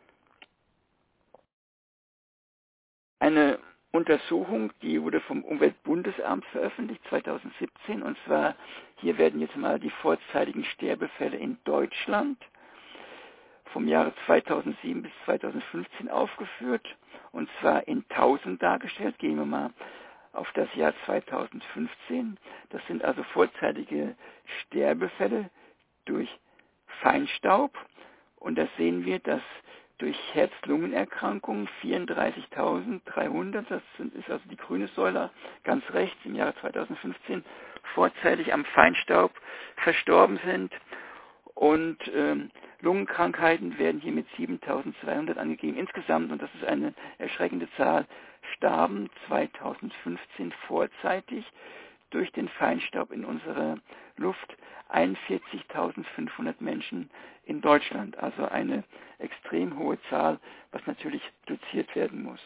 Speaker 3: Eine Untersuchung, die wurde vom Umweltbundesamt veröffentlicht 2017, und zwar hier werden jetzt mal die vorzeitigen Sterbefälle in Deutschland vom Jahre 2007 bis 2015 aufgeführt, und zwar in 1000 dargestellt. Gehen wir mal auf das Jahr 2015. Das sind also vorzeitige Sterbefälle durch Feinstaub. Und da sehen wir, dass durch Herz-Lungen-Erkrankungen 34.300, das ist also die grüne Säule ganz rechts im Jahre 2015, vorzeitig am Feinstaub verstorben sind. Und Lungenkrankheiten werden hier mit 7.200 angegeben. Insgesamt, und das ist eine erschreckende Zahl, starben 2015 vorzeitig durch den Feinstaub in unserer Luft 41.500 Menschen in Deutschland. Also eine extrem hohe Zahl, was natürlich reduziert werden muss.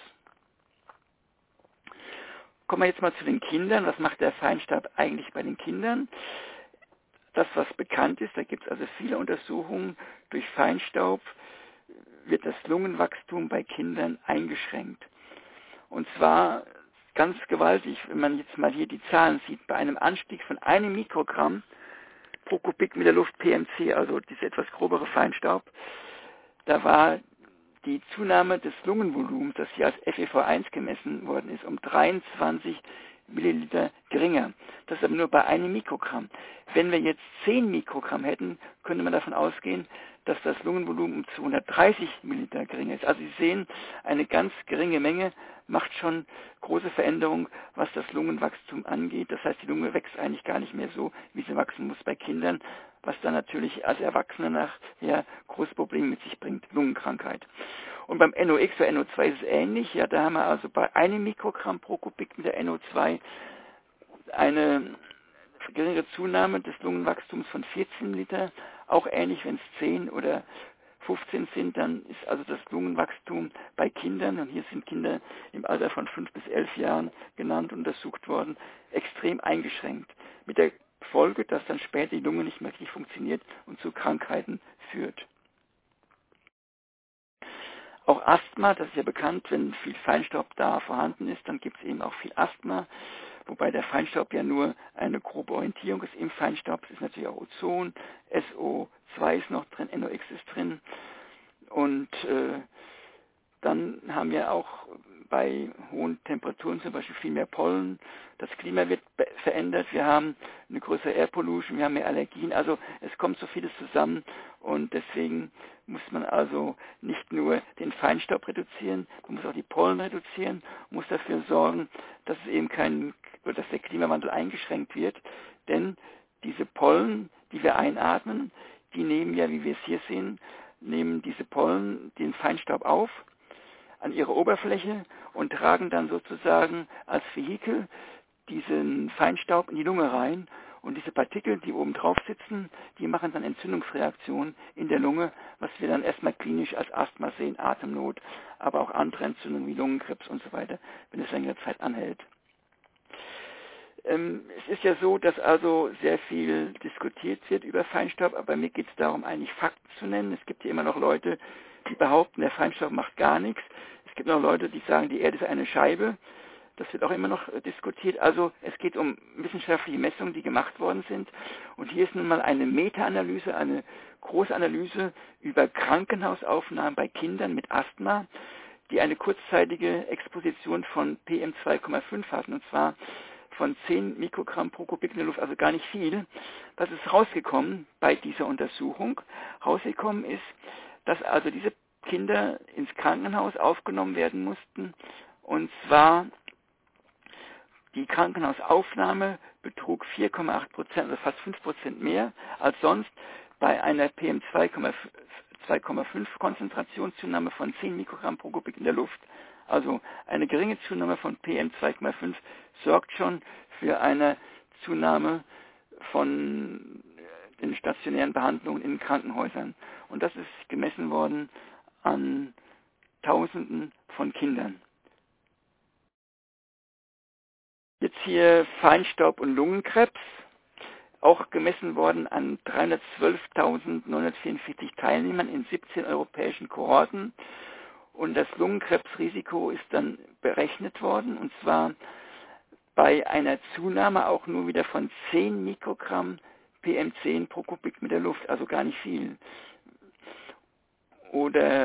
Speaker 3: Kommen wir jetzt mal zu den Kindern. Was macht der Feinstaub eigentlich bei den Kindern? Das, was bekannt ist, da gibt es also viele Untersuchungen, durch Feinstaub wird das Lungenwachstum bei Kindern eingeschränkt. Und zwar ganz gewaltig, wenn man jetzt mal hier die Zahlen sieht, bei einem Anstieg von 1 Mikrogramm pro Kubikmeter Luft PMC, also dieser etwas grobere Feinstaub, da war die Zunahme des Lungenvolumens, das hier als FeV1 gemessen worden ist, um 23 Milliliter geringer. Das ist aber nur bei 1 Mikrogramm. Wenn wir jetzt 10 Mikrogramm hätten, könnte man davon ausgehen, dass das Lungenvolumen um 230 Milliliter geringer ist. Also Sie sehen, eine ganz geringe Menge macht schon große Veränderungen, was das Lungenwachstum angeht. Das heißt, die Lunge wächst eigentlich gar nicht mehr so, wie sie wachsen muss bei Kindern, was dann natürlich als Erwachsener nachher große Probleme mit sich bringt, Lungenkrankheit. Und beim NOx oder NO2 ist es ähnlich. Ja, da haben wir also bei 1 Mikrogramm pro Kubikmeter NO2 eine geringere Zunahme des Lungenwachstums von 14 Liter. Auch ähnlich, wenn es 10 oder 15 sind, dann ist also das Lungenwachstum bei Kindern, und hier sind Kinder im Alter von 5 bis 11 Jahren genannt, untersucht worden, extrem eingeschränkt. Mit der Folge, dass dann später die Lunge nicht mehr richtig funktioniert und zu Krankheiten führt. Auch Asthma, das ist ja bekannt, wenn viel Feinstaub da vorhanden ist, dann gibt es eben auch viel Asthma, wobei der Feinstaub ja nur eine grobe Orientierung ist. Im Feinstaub ist natürlich auch Ozon, SO2 ist noch drin, NOx ist drin, und dann haben wir auch bei hohen Temperaturen zum Beispiel viel mehr Pollen. Das Klima wird verändert. Wir haben eine größere Air Pollution, wir haben mehr Allergien. Also es kommt so vieles zusammen, und deswegen muss man also nicht nur den Feinstaub reduzieren, man muss auch die Pollen reduzieren, muss dafür sorgen, dass es eben dass der Klimawandel eingeschränkt wird. Denn diese Pollen, die wir einatmen, die nehmen ja, wie wir es hier sehen, nehmen diese Pollen den Feinstaub auf an ihre Oberfläche und tragen dann sozusagen als Vehikel diesen Feinstaub in die Lunge rein. Und diese Partikel, die oben drauf sitzen, die machen dann Entzündungsreaktionen in der Lunge, was wir dann erstmal klinisch als Asthma sehen, Atemnot, aber auch andere Entzündungen wie Lungenkrebs und so weiter, wenn es längere Zeit anhält. Es ist ja so, dass also sehr viel diskutiert wird über Feinstaub, aber mir geht es darum, eigentlich Fakten zu nennen. Es gibt hier immer noch Leute, die behaupten, der Feinstaub macht gar nichts. Es gibt noch Leute, die sagen, die Erde ist eine Scheibe. Das wird auch immer noch diskutiert. Also es geht um wissenschaftliche Messungen, die gemacht worden sind. Und hier ist nun mal eine Meta-Analyse, eine große Analyse über Krankenhausaufnahmen bei Kindern mit Asthma, die eine kurzzeitige Exposition von PM2,5 hatten, und zwar von 10 Mikrogramm pro Kubikmeter Luft, also gar nicht viel. Was ist rausgekommen bei dieser Untersuchung? Rausgekommen ist, dass also diese Kinder ins Krankenhaus aufgenommen werden mussten, und die Krankenhausaufnahme betrug 4,8%, also fast 5% mehr als sonst bei einer PM2,5 Konzentrationszunahme von 10 Mikrogramm pro Kubikmeter Luft. Also eine geringe Zunahme von PM2,5 sorgt schon für eine Zunahme von den stationären Behandlungen in Krankenhäusern. Und das ist gemessen worden an Tausenden von Kindern. Jetzt hier Feinstaub und Lungenkrebs, auch gemessen worden an 312.944 Teilnehmern in 17 europäischen Kohorten. Und das Lungenkrebsrisiko ist dann berechnet worden, und zwar bei einer Zunahme auch nur wieder von 10 Mikrogramm PM10 pro Kubikmeter Luft, also gar nicht viel. Oder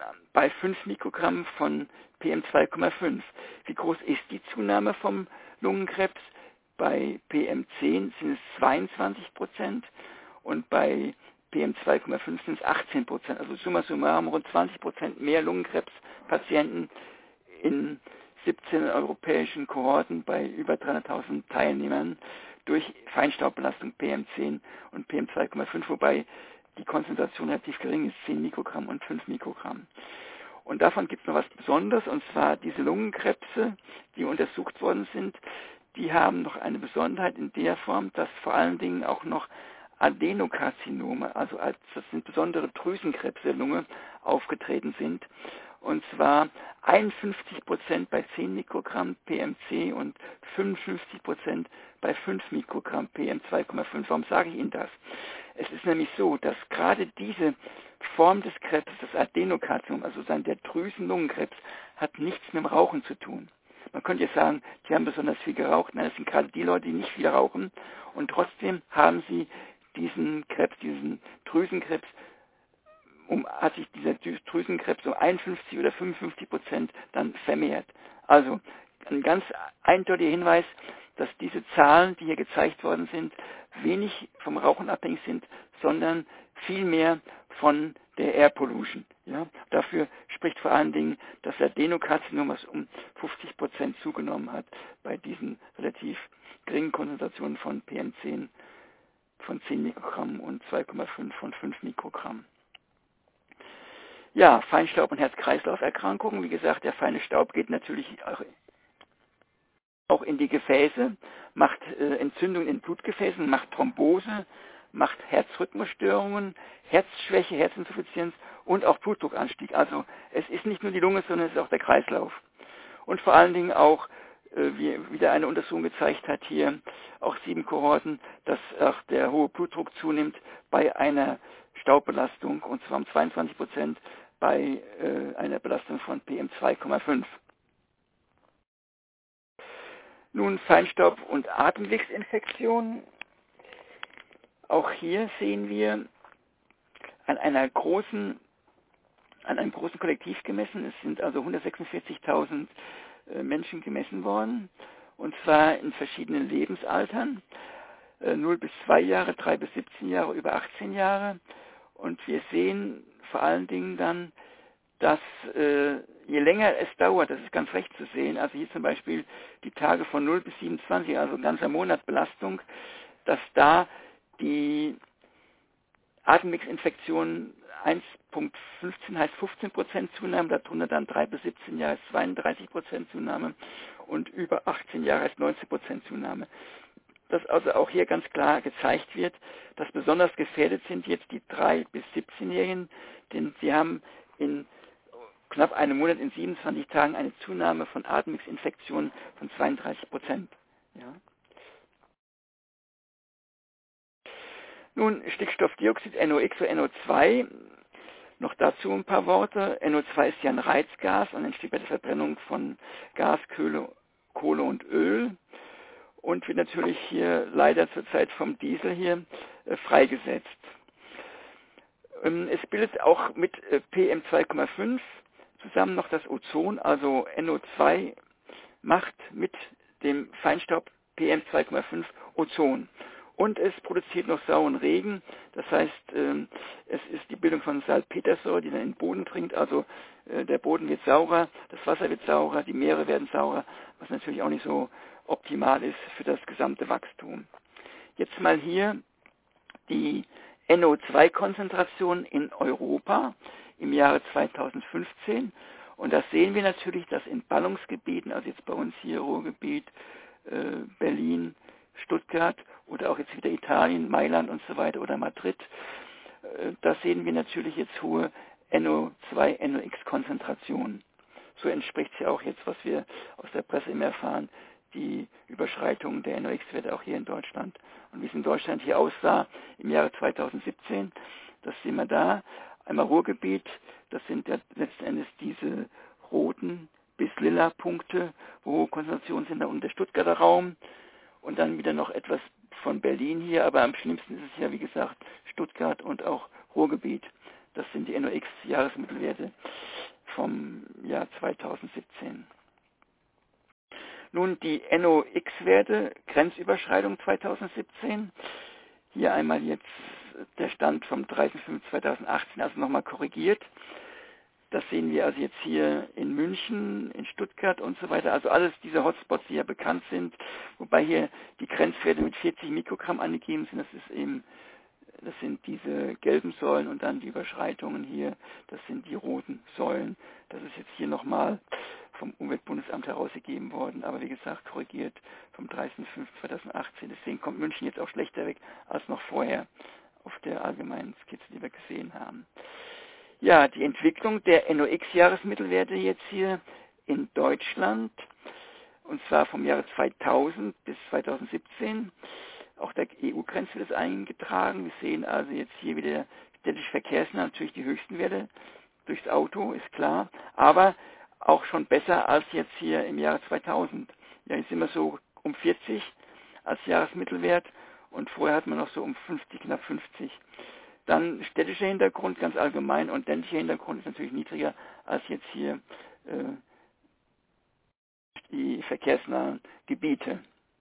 Speaker 3: bei 5 Mikrogramm von PM2,5. Wie groß ist die Zunahme vom Lungenkrebs? Bei PM10 sind es 22% und bei PM2,5 sind es 18%. Also summa summarum rund 20% mehr Lungenkrebspatienten in 17 europäischen Kohorten bei über 300.000 Teilnehmern durch Feinstaubbelastung PM10 und PM2,5, wobei die Konzentration relativ gering ist, 10 Mikrogramm und 5 Mikrogramm. Und davon gibt es noch was Besonderes, und zwar diese Lungenkrebse, die untersucht worden sind, die haben noch eine Besonderheit in der Form, dass vor allen Dingen auch noch Adenokarzinome, also das sind besondere Drüsenkrebse der Lunge, aufgetreten sind. Und zwar 51% bei 10 Mikrogramm PMC und 55% bei 5 Mikrogramm PM2,5. Warum sage ich Ihnen das? Es ist nämlich so, dass gerade diese Form des Krebs, das Adenokarzinom, also der Drüsenlungenkrebs, hat nichts mit dem Rauchen zu tun. Man könnte jetzt sagen, die haben besonders viel geraucht. Nein, das sind gerade die Leute, die nicht viel rauchen. Und trotzdem haben sie diesen Krebs, diesen Drüsenkrebs, hat sich dieser Drüsenkrebs um 51 oder 55% dann vermehrt. Also ein ganz eindeutiger Hinweis, dass diese Zahlen, die hier gezeigt worden sind, wenig vom Rauchen abhängig sind, sondern vielmehr von der Air Pollution. Ja? Dafür spricht vor allen Dingen das Adenokarzinom, was um 50% zugenommen hat bei diesen relativ geringen Konzentrationen von PM10 von 10 Mikrogramm und 2,5 von 5 Mikrogramm. Ja, Feinstaub- und Herz-Kreislauf-Erkrankungen. Wie gesagt, der feine Staub geht natürlich auch in die Gefäße, macht Entzündungen in Blutgefäßen, macht Thrombose, macht Herzrhythmusstörungen, Herzschwäche, Herzinsuffizienz und auch Blutdruckanstieg. Also es ist nicht nur die Lunge, sondern es ist auch der Kreislauf. Und vor allen Dingen auch, wie wieder eine Untersuchung gezeigt hat hier, auch 7 Kohorten, dass auch der hohe Blutdruck zunimmt bei einer Staubbelastung, und zwar um 22% bei einer Belastung von PM2,5. Nun Feinstaub- und Atemwegsinfektionen. Auch hier sehen wir an einem großen Kollektiv gemessen. Es sind also 146.000 Menschen gemessen worden, und zwar in verschiedenen Lebensaltern, 0 bis 2 Jahre, 3 bis 17 Jahre, über 18 Jahre. Und wir sehen vor allen Dingen dann, dass je länger es dauert, das ist ganz recht zu sehen, also hier zum Beispiel die Tage von 0 bis 27, also ein ganzer Monat Belastung, dass da die Atemwegsinfektionen 1,15 heißt 15% Zunahme, darunter dann 3 bis 17 Jahre ist 32% Zunahme und über 18 Jahre ist 19% Zunahme. Dass also auch hier ganz klar gezeigt wird, dass besonders gefährdet sind jetzt die 3 bis 17-Jährigen, denn sie haben in knapp einem Monat, in 27 Tagen, eine Zunahme von Atemwegsinfektionen von 32%. Ja. Nun Stickstoffdioxid, NOx oder NO2, noch dazu ein paar Worte. NO2 ist ja ein Reizgas und entsteht bei der Verbrennung von Gas, Kohle und Öl und wird natürlich hier leider zurzeit vom Diesel hier freigesetzt. Es bildet auch mit PM2,5 zusammen noch das Ozon, also NO2 macht mit dem Feinstaub PM2,5 Ozon. Und es produziert noch sauren Regen, das heißt, es ist die Bildung von Salpetersäure, die dann in den Boden dringt, also der Boden wird saurer, das Wasser wird saurer, die Meere werden saurer, was natürlich auch nicht so optimal ist für das gesamte Wachstum. Jetzt mal hier die NO2-Konzentration in Europa im Jahre 2015. Und da sehen wir natürlich, dass in Ballungsgebieten, also jetzt bei uns hier Ruhrgebiet, Berlin, Stuttgart oder auch jetzt wieder Italien, Mailand und so weiter oder Madrid, da sehen wir natürlich jetzt hohe NO2, NOx-Konzentrationen. So entspricht es ja auch jetzt, was wir aus der Presse immer erfahren, die Überschreitung der NOx-Werte auch hier in Deutschland. Und wie es in Deutschland hier aussah im Jahre 2017, das sehen wir da. Einmal Ruhrgebiet, das sind ja letzten Endes diese roten bis lila Punkte, wo hohe Konzentrationen sind, da unten der Stuttgarter Raum. Und dann wieder noch etwas von Berlin hier, aber am schlimmsten ist es ja, wie gesagt, Stuttgart und auch Ruhrgebiet. Das sind die NOx-Jahresmittelwerte vom Jahr 2017. Nun die NOx-Werte, Grenzüberschreitung 2017. Hier einmal jetzt der Stand vom 30.05.2018, also nochmal korrigiert. Das sehen wir also jetzt hier in München, in Stuttgart und so weiter. Also alles diese Hotspots, die ja bekannt sind, wobei hier die Grenzwerte mit 40 Mikrogramm angegeben sind. Das sind diese gelben Säulen und dann die Überschreitungen hier, das sind die roten Säulen. Das ist jetzt hier nochmal vom Umweltbundesamt herausgegeben worden, aber wie gesagt korrigiert vom 30.05.2018. Deswegen kommt München jetzt auch schlechter weg als noch vorher auf der allgemeinen Skizze, die wir gesehen haben. Ja, die Entwicklung der NOx-Jahresmittelwerte jetzt hier in Deutschland, und zwar vom Jahre 2000 bis 2017. Auch der EU-Grenzwert ist eingetragen. Wir sehen also jetzt hier wieder städtische Verkehrsnah natürlich die höchsten Werte durchs Auto, ist klar, aber auch schon besser als jetzt hier im Jahre 2000. Ja, jetzt sind wir so um 40 als Jahresmittelwert und vorher hat man noch so um 50, knapp 50. Dann städtischer Hintergrund ganz allgemein und ländlicher Hintergrund ist natürlich niedriger als jetzt hier die verkehrsnahen Gebiete.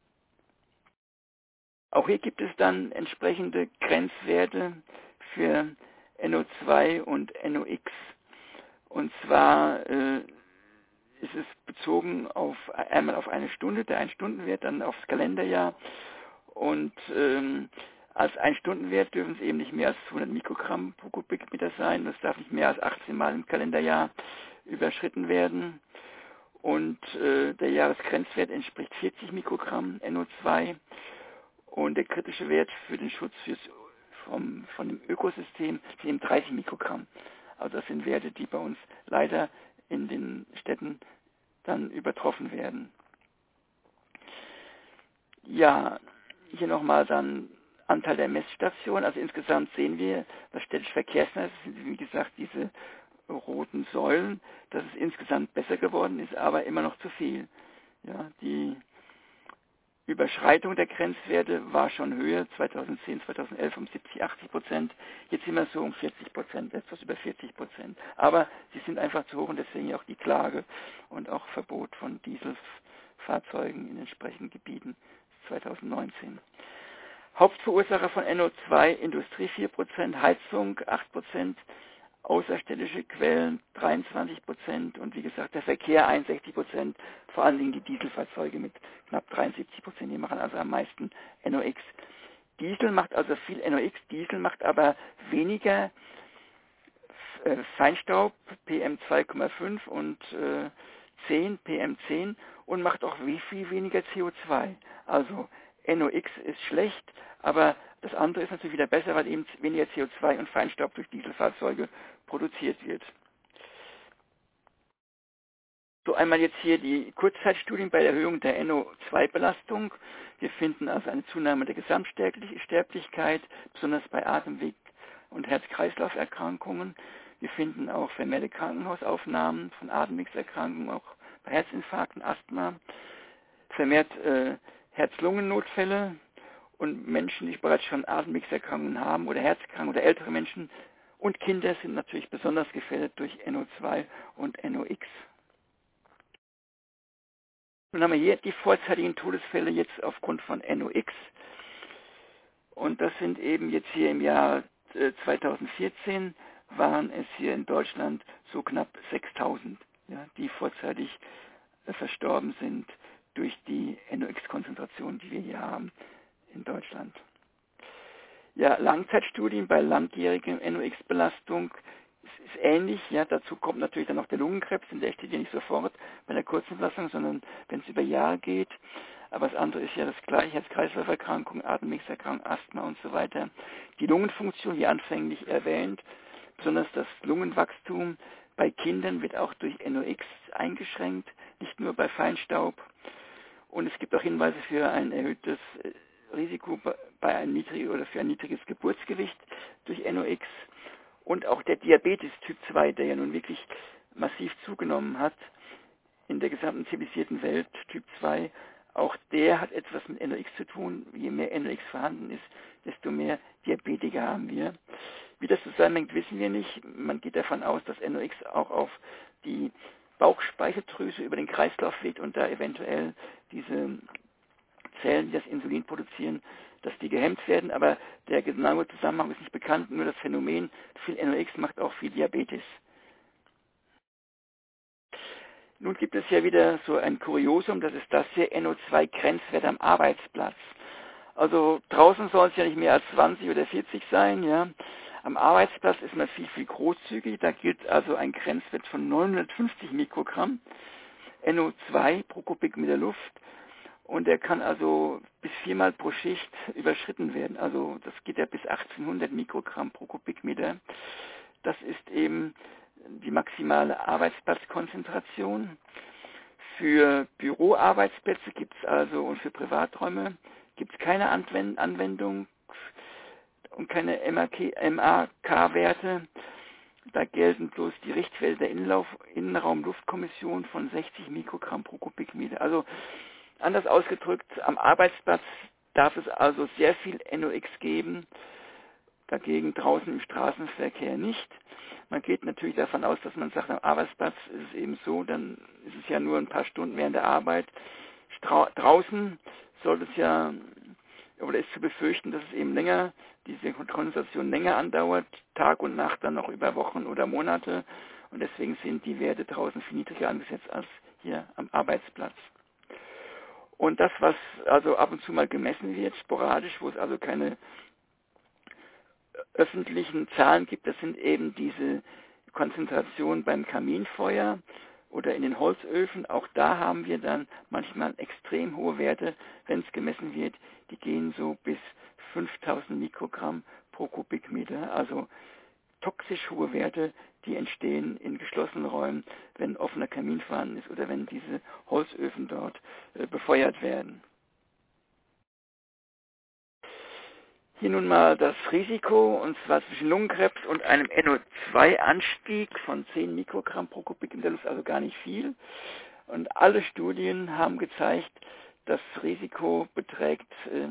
Speaker 3: Auch hier gibt es dann entsprechende Grenzwerte für NO2 und NOx. Und zwar ist es bezogen einmal auf eine Stunde, der Ein-Stunden-Wert, dann aufs Kalenderjahr. Und als Ein-Stunden-Wert dürfen es eben nicht mehr als 200 Mikrogramm pro Kubikmeter sein. Das darf nicht mehr als 18 Mal im Kalenderjahr überschritten werden. Und der Jahresgrenzwert entspricht 40 Mikrogramm NO2. Und der kritische Wert für den Schutz von dem Ökosystem sind eben 30 Mikrogramm. Also das sind Werte, die bei uns leider in den Städten dann übertroffen werden. Ja, hier nochmal dann Anteil der Messstationen. Also insgesamt sehen wir, das städtische Verkehrsnetz sind wie gesagt diese roten Säulen, dass es insgesamt besser geworden ist, aber immer noch zu viel. Ja, die Überschreitung der Grenzwerte war schon höher, 2010, 2011 um 70-80%. Jetzt sind wir so um 40%, etwas über 40%. Aber sie sind einfach zu hoch und deswegen auch die Klage und auch Verbot von Dieselfahrzeugen in entsprechenden Gebieten 2019. Hauptverursacher von NO2, Industrie 4%, Heizung 8%, außerstädtische Quellen 23% und wie gesagt der Verkehr 61%, vor allen Dingen die Dieselfahrzeuge mit knapp 73%, die machen also am meisten NOx. Diesel macht also viel NOx, Diesel macht aber weniger Feinstaub, PM2,5 und 10, PM10 und macht auch viel weniger CO2. Also NOx ist schlecht, aber das andere ist natürlich wieder besser, weil eben weniger CO2 und Feinstaub durch Dieselfahrzeuge produziert wird. So einmal jetzt hier die Kurzzeitstudien bei der Erhöhung der NO2-Belastung. Wir finden also eine Zunahme der Gesamtsterblichkeit, besonders bei Atemweg- und Herz-Kreislauf-Erkrankungen. Wir finden auch vermehrte Krankenhausaufnahmen von Atemwegserkrankungen, auch bei Herzinfarkten, Asthma, vermehrt Herz-Lungen-Notfälle und Menschen, die bereits schon Atemwegserkrankungen haben oder Herzkranke oder ältere Menschen und Kinder sind natürlich besonders gefährdet durch NO2 und NOx. Nun haben wir hier die vorzeitigen Todesfälle jetzt aufgrund von NOx und das sind eben jetzt hier im Jahr 2014 waren es hier in Deutschland so knapp 6.000, ja, die vorzeitig verstorben sind durch die NOx-Konzentration, die wir hier haben in Deutschland. Ja, Langzeitstudien bei langjähriger NOx-Belastung ist ähnlich. Ja, dazu kommt natürlich dann noch der Lungenkrebs, denn der steht hier nicht sofort bei der kurzen Belastung, sondern wenn es über Jahre geht. Aber das andere ist ja das gleiche, Herz-Kreislauf-Erkrankung, Atemwegserkrankung, Asthma und so weiter. Die Lungenfunktion, wie anfänglich erwähnt, besonders das Lungenwachstum bei Kindern wird auch durch NOx eingeschränkt, nicht nur bei Feinstaub. Und es gibt auch Hinweise für ein erhöhtes Risiko bei einem für ein niedriges Geburtsgewicht durch NOx. Und auch der Diabetes Typ 2, der ja nun wirklich massiv zugenommen hat in der gesamten zivilisierten Welt, Typ 2, auch der hat etwas mit NOx zu tun. Je mehr NOx vorhanden ist, desto mehr Diabetiker haben wir. Wie das zusammenhängt, wissen wir nicht. Man geht davon aus, dass NOx auch auf die Bauchspeicheldrüse über den Kreislauf wirkt und da eventuell diese Zellen, die das Insulin produzieren, dass die gehemmt werden. Aber der genaue Zusammenhang ist nicht bekannt. Nur das Phänomen, viel NOx macht auch viel Diabetes. Nun gibt es ja wieder so ein Kuriosum, das ist das hier, NO2-Grenzwert am Arbeitsplatz. Also draußen soll es ja nicht mehr als 20 oder 40 sein, ja. Am Arbeitsplatz ist man viel, viel großzügig. Da gilt also ein Grenzwert von 950 Mikrogramm NO2 pro Kubikmeter Luft. Und der kann also bis 4-mal pro Schicht überschritten werden. Also das geht ja bis 1800 Mikrogramm pro Kubikmeter. Das ist eben die maximale Arbeitsplatzkonzentration. Für Büroarbeitsplätze gibt es also und für Privaträume gibt es keine Anwendung und keine MAK-Werte. Da gelten bloß die Richtwerte der Innenraumluftkommission von 60 Mikrogramm pro Kubikmeter. Also anders ausgedrückt, am Arbeitsplatz darf es also sehr viel NOx geben, dagegen draußen im Straßenverkehr nicht. Man geht natürlich davon aus, dass man sagt, am Arbeitsplatz ist es eben so, dann ist es ja nur ein paar Stunden während der Arbeit. Draußen sollte es ja, oder ist zu befürchten, dass es eben länger, diese Kondensation länger andauert, Tag und Nacht dann noch über Wochen oder Monate. Und deswegen sind die Werte draußen viel niedriger angesetzt als hier am Arbeitsplatz. Und das, was also ab und zu mal gemessen wird, sporadisch, wo es also keine öffentlichen Zahlen gibt, das sind eben diese Konzentrationen beim Kaminfeuer oder in den Holzöfen. Auch da haben wir dann manchmal extrem hohe Werte, wenn es gemessen wird. Die gehen so bis 5000 Mikrogramm pro Kubikmeter. Also toxisch hohe Werte, die entstehen in geschlossenen Räumen, wenn offener Kamin vorhanden ist oder wenn diese Holzöfen dort befeuert werden. Hier nun mal das Risiko, und zwar zwischen Lungenkrebs und einem NO2-Anstieg von 10 Mikrogramm pro Kubikmeter Luft, also gar nicht viel. Und alle Studien haben gezeigt, das Risiko beträgt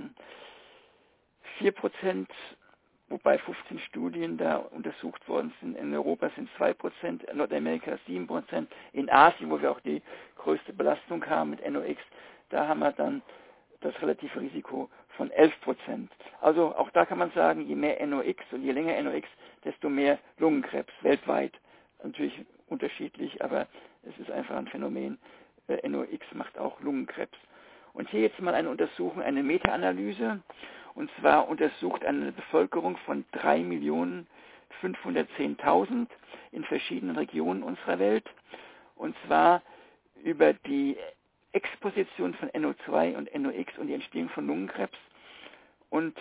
Speaker 3: 4%, wobei 15 Studien da untersucht worden sind. In Europa sind 2%, in Nordamerika 7%, in Asien, wo wir auch die größte Belastung haben mit NOx, da haben wir dann das relative Risiko von 11%. Also auch da kann man sagen, je mehr NOx und je länger NOx, desto mehr Lungenkrebs weltweit. Natürlich unterschiedlich, aber es ist einfach ein Phänomen. NOx macht auch Lungenkrebs. Und hier jetzt mal eine Untersuchung, eine Meta-Analyse. Und zwar untersucht eine Bevölkerung von 3.510.000 in verschiedenen Regionen unserer Welt. Und zwar über die Exposition von NO2 und NOx und die Entstehung von Lungenkrebs. Und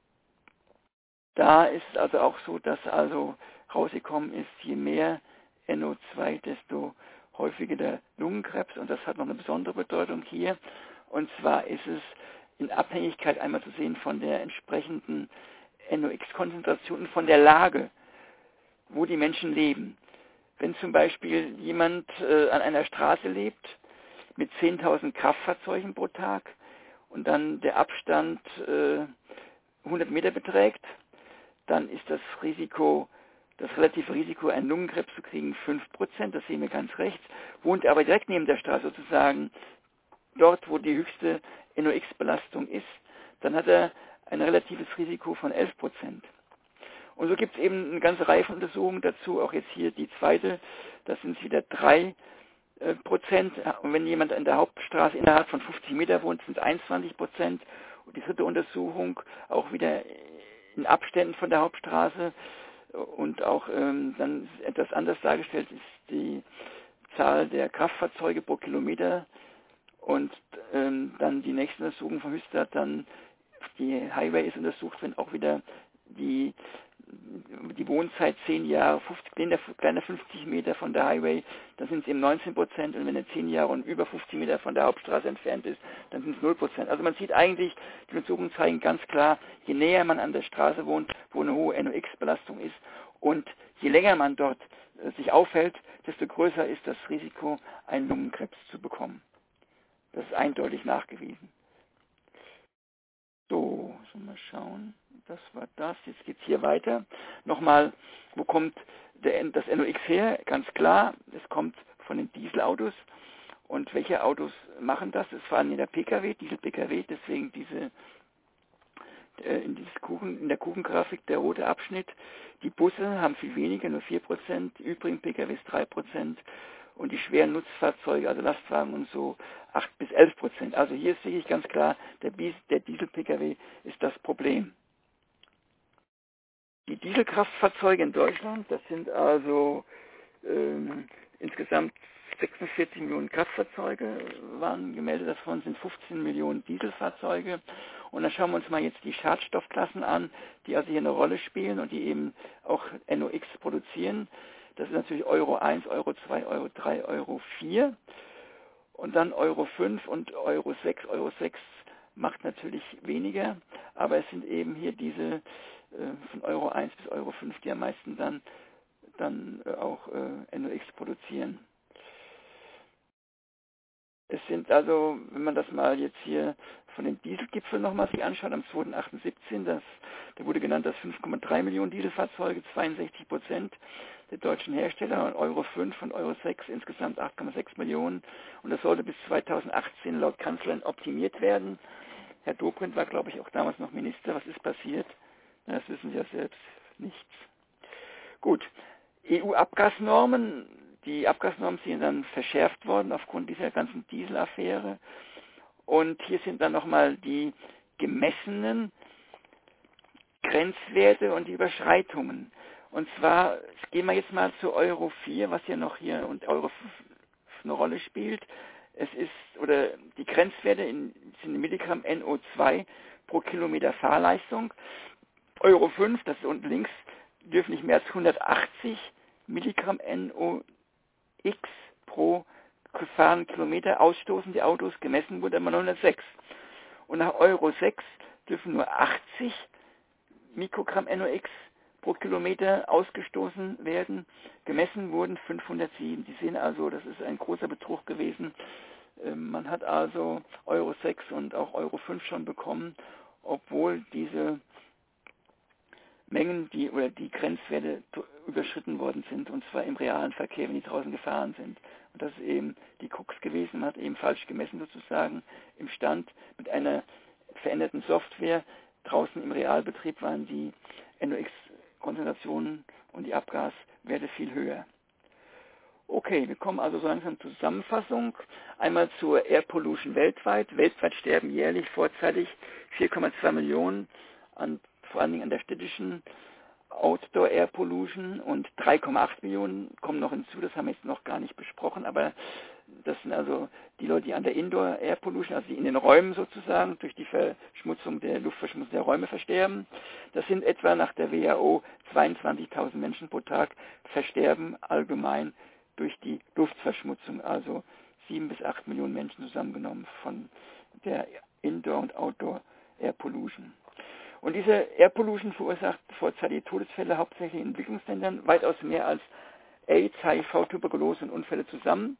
Speaker 3: da ist es also auch so, dass also rausgekommen ist, je mehr NO2, desto häufiger der Lungenkrebs. Und das hat noch eine besondere Bedeutung hier. Und zwar ist es in Abhängigkeit einmal zu sehen von der entsprechenden NOx-Konzentration und von der Lage, wo die Menschen leben. Wenn zum Beispiel jemand an einer Straße lebt, mit 10.000 Kraftfahrzeugen pro Tag und dann der Abstand 100 Meter beträgt, dann ist das relative Risiko, einen Lungenkrebs zu kriegen, 5%, das sehen wir ganz rechts. Wohnt er aber direkt neben der Straße sozusagen, dort, wo die höchste NOx-Belastung ist, dann hat er ein relatives Risiko von 11%. Und so gibt es eben eine ganze Reihe von Untersuchungen dazu, auch jetzt hier die zweite, das sind wieder 3%. Und wenn jemand an der Hauptstraße innerhalb von 50 Meter wohnt, sind es 21%. Und die dritte Untersuchung auch wieder in Abständen von der Hauptstraße und auch dann etwas anders dargestellt ist die Zahl der Kraftfahrzeuge pro Kilometer und dann die nächste Untersuchung von Hüstert, dann die Highway ist untersucht, wenn auch wieder die Wohnzeit 10 Jahre, kleiner 50 Meter von der Highway, dann sind es eben 19%, und wenn er 10 Jahre und über 50 Meter von der Hauptstraße entfernt ist, dann sind es 0%. Also man sieht eigentlich, die Untersuchungen zeigen ganz klar, je näher man an der Straße wohnt, wo eine hohe NOx-Belastung ist, und je länger man dort sich aufhält, desto größer ist das Risiko, einen Lungenkrebs zu bekommen. Das ist eindeutig nachgewiesen. So, mal schauen. das war das. Jetzt geht's hier weiter. Nochmal, wo kommt das NOx her? Ganz klar, es kommt von den Dieselautos. Und welche Autos machen das? Es fahren in der Pkw, Diesel-Pkw, deswegen in der Kuchengrafik der rote Abschnitt. Die Busse haben viel weniger, nur 4%, die übrigen PKWs 3% und die schweren Nutzfahrzeuge, also Lastwagen und so, 8-11%. Also hier ist wirklich ganz klar, der Diesel-Pkw ist das Problem. Die Dieselkraftfahrzeuge in Deutschland, das sind also insgesamt 46 Millionen Kraftfahrzeuge waren gemeldet, davon sind 15 Millionen Dieselfahrzeuge. Und dann schauen wir uns mal jetzt die Schadstoffklassen an, die also hier eine Rolle spielen und die eben auch NOx produzieren. Das ist natürlich Euro 1, Euro 2, Euro 3, Euro 4 und dann Euro 5 und Euro 6. Euro 6 macht natürlich weniger, aber es sind eben hier diese von Euro 1 bis Euro 5, die am meisten dann auch NOx produzieren. Es sind also, wenn man das mal jetzt hier von den Dieselgipfeln nochmal sich anschaut, am 2.8.17, da wurde genannt, dass 5,3 Millionen Dieselfahrzeuge, 62% der deutschen Hersteller und Euro 5 und Euro 6 insgesamt 8,6 Millionen. Und das sollte bis 2018 laut Kanzlerin optimiert werden. Herr Dobrindt war, glaube ich, auch damals noch Minister. Was ist passiert? Das wissen Sie ja selbst nichts. Gut, EU-Abgasnormen. Die Abgasnormen sind dann verschärft worden aufgrund dieser ganzen Dieselaffäre. Und hier sind dann nochmal die gemessenen Grenzwerte und die Überschreitungen. Und zwar gehen wir jetzt mal zu Euro 4, was ja noch hier und Euro 5 eine Rolle spielt. Es ist, oder die Grenzwerte sind Milligramm NO2 pro Kilometer Fahrleistung. Euro 5, das ist unten links, dürfen nicht mehr als 180 Milligramm NOx pro gefahrenen Kilometer ausstoßen die Autos, gemessen wurde immer 106. Und nach Euro 6 dürfen nur 80 Mikrogramm NOx pro Kilometer ausgestoßen werden, gemessen wurden 507. Sie sehen also, das ist ein großer Betrug gewesen. Man hat also Euro 6 und auch Euro 5 schon bekommen, obwohl diese Mengen, die Grenzwerte überschritten worden sind, und zwar im realen Verkehr, wenn die draußen gefahren sind. Und das ist eben die Krux gewesen, man hat eben falsch gemessen sozusagen im Stand mit einer veränderten Software. Draußen im Realbetrieb waren die NOx-Konzentrationen und die Abgaswerte viel höher. Okay, wir kommen also so langsam zur Zusammenfassung. Einmal zur Air Pollution weltweit. Weltweit sterben jährlich vorzeitig 4,2 Millionen vor allen Dingen an der städtischen Outdoor Air Pollution und 3,8 Millionen kommen noch hinzu, das haben wir jetzt noch gar nicht besprochen, aber das sind also die Leute, die an der Indoor Air Pollution, also die in den Räumen sozusagen durch die Luftverschmutzung der Räume versterben. Das sind etwa nach der WHO 22.000 Menschen pro Tag versterben allgemein durch die Luftverschmutzung, also 7 bis 8 Millionen Menschen zusammengenommen von der Indoor und Outdoor Air Pollution. Und diese Air Pollution verursacht vorzeitige Todesfälle hauptsächlich in Entwicklungsländern, weitaus mehr als AIDS, HIV, Tuberkulose und Unfälle zusammen.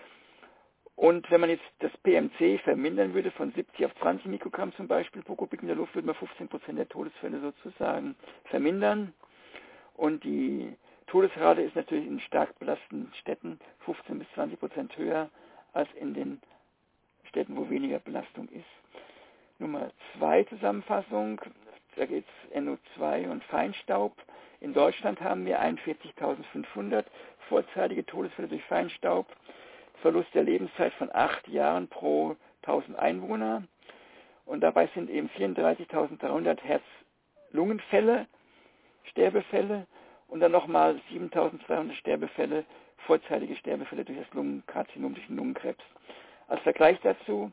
Speaker 3: Und wenn man jetzt das PMC vermindern würde von 70 auf 20 Mikrogramm zum Beispiel pro Kubikmeter Luft, würde man 15% der Todesfälle sozusagen vermindern. Und die Todesrate ist natürlich in stark belasteten Städten 15 bis 20% höher als in den Städten, wo weniger Belastung ist. Nummer 2 Zusammenfassung, da geht es NO2 und Feinstaub. In Deutschland haben wir 41.500 vorzeitige Todesfälle durch Feinstaub, Verlust der Lebenszeit von 8 Jahren pro 1000 Einwohner und dabei sind eben 34.300 Herz-Lungenfälle, Sterbefälle und dann nochmal 7.200 Sterbefälle, vorzeitige Sterbefälle durch das Lungenkarzinom, durch den Lungenkrebs. Als Vergleich dazu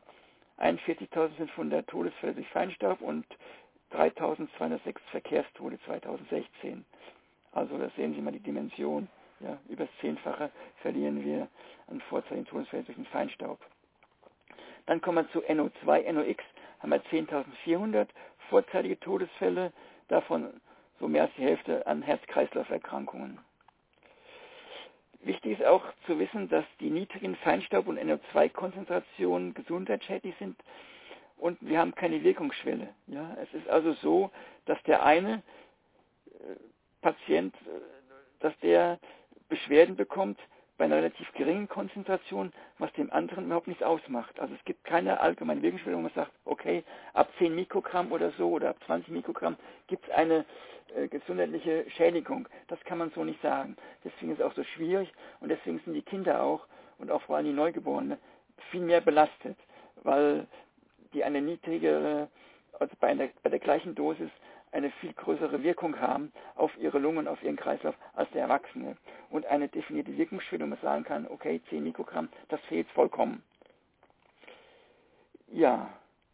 Speaker 3: 41.500 Todesfälle durch Feinstaub und 3.206 Verkehrstode 2016. Also das sehen Sie mal die Dimension. Ja, über das 10-fache verlieren wir an vorzeitigen Todesfällen durch den Feinstaub. Dann kommen wir zu NO2, NOx, haben wir 10.400 vorzeitige Todesfälle, davon so mehr als die Hälfte an Herz-Kreislauf-Erkrankungen. Wichtig ist auch zu wissen, dass die niedrigen Feinstaub- und NO2-Konzentrationen gesundheitsschädlich sind und wir haben keine Wirkungsschwelle. Ja, es ist also so, dass der eine Patient, dass der Beschwerden bekommt bei einer relativ geringen Konzentration, was dem anderen überhaupt nichts ausmacht. Also es gibt keine allgemeine Wirkungsschwelle, wo man sagt, okay, ab 10 Mikrogramm oder so oder ab 20 Mikrogramm gibt es eine gesundheitliche Schädigung. Das kann man so nicht sagen. Deswegen ist es auch so schwierig und deswegen sind die Kinder auch und auch vor allem die Neugeborenen viel mehr belastet, weil die eine niedrigere, also bei der gleichen Dosis eine viel größere Wirkung haben auf ihre Lungen und auf ihren Kreislauf als der Erwachsene. Und eine definierte Wirkungsschwelle, wo man sagen kann, okay, 10 Mikrogramm, das fehlt vollkommen. Ja,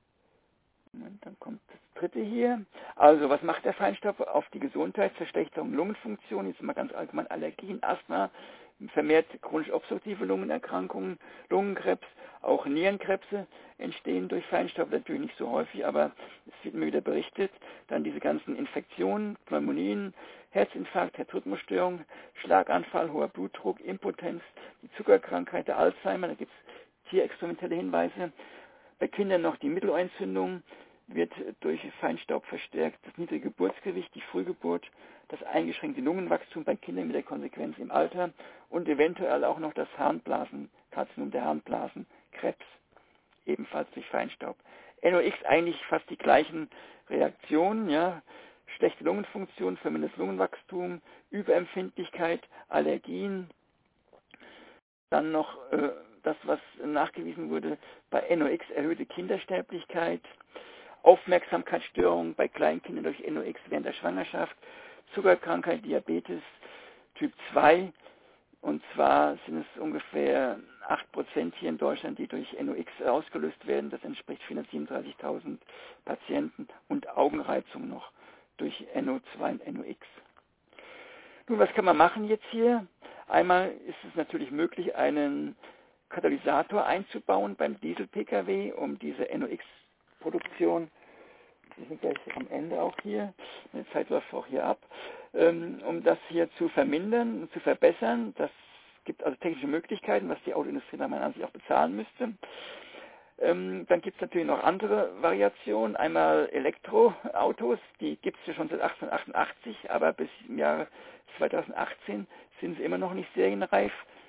Speaker 3: und dann kommt das dritte hier. Also, was macht der Feinstaub auf die Gesundheit? Verschlechterung Lungenfunktion, jetzt mal ganz allgemein Allergien, Asthma, vermehrt chronisch obstruktive Lungenerkrankungen, Lungenkrebs, auch Nierenkrebse entstehen durch Feinstaub, natürlich nicht so häufig, aber es wird immer wieder berichtet. Dann diese ganzen Infektionen, Pneumonien, Herzinfarkt, Herzrhythmusstörung, Schlaganfall, hoher Blutdruck, Impotenz, die Zuckerkrankheit, der Alzheimer, da gibt es tierexperimentelle Hinweise. Bei Kindern noch die Mittelohrentzündung, wird durch Feinstaub verstärkt, das niedrige Geburtsgewicht, die Frühgeburt, das eingeschränkte Lungenwachstum bei Kindern mit der Konsequenz im Alter und eventuell auch noch das Harnblasenkarzinom der Harnblasen, Krebs, ebenfalls durch Feinstaub. NOx eigentlich fast die gleichen Reaktionen, ja, schlechte Lungenfunktion, vermindertes Lungenwachstum, Überempfindlichkeit, Allergien, dann noch das, was nachgewiesen wurde, bei NOx erhöhte Kindersterblichkeit, Aufmerksamkeitsstörungen bei Kleinkindern durch NOx während der Schwangerschaft, Zuckerkrankheit, Diabetes Typ 2, und zwar sind es ungefähr 8% hier in Deutschland, die durch NOx ausgelöst werden. Das entspricht 437.000 Patienten und Augenreizung noch durch NO2 und NOx. Nun, was kann man machen jetzt hier? Einmal ist es natürlich möglich, einen Katalysator einzubauen beim Diesel-Pkw, um diese NOx-Produktion, wir sind gleich am Ende auch hier, meine Zeit läuft auch hier ab, um das hier zu vermindern und zu verbessern. Das gibt also technische Möglichkeiten, was die Autoindustrie dann meiner Ansicht auch bezahlen müsste. Dann gibt es natürlich noch andere Variationen. Einmal Elektroautos, die gibt es ja schon seit 1888, aber bis im Jahre 2018 sind sie immer noch nicht serienreif.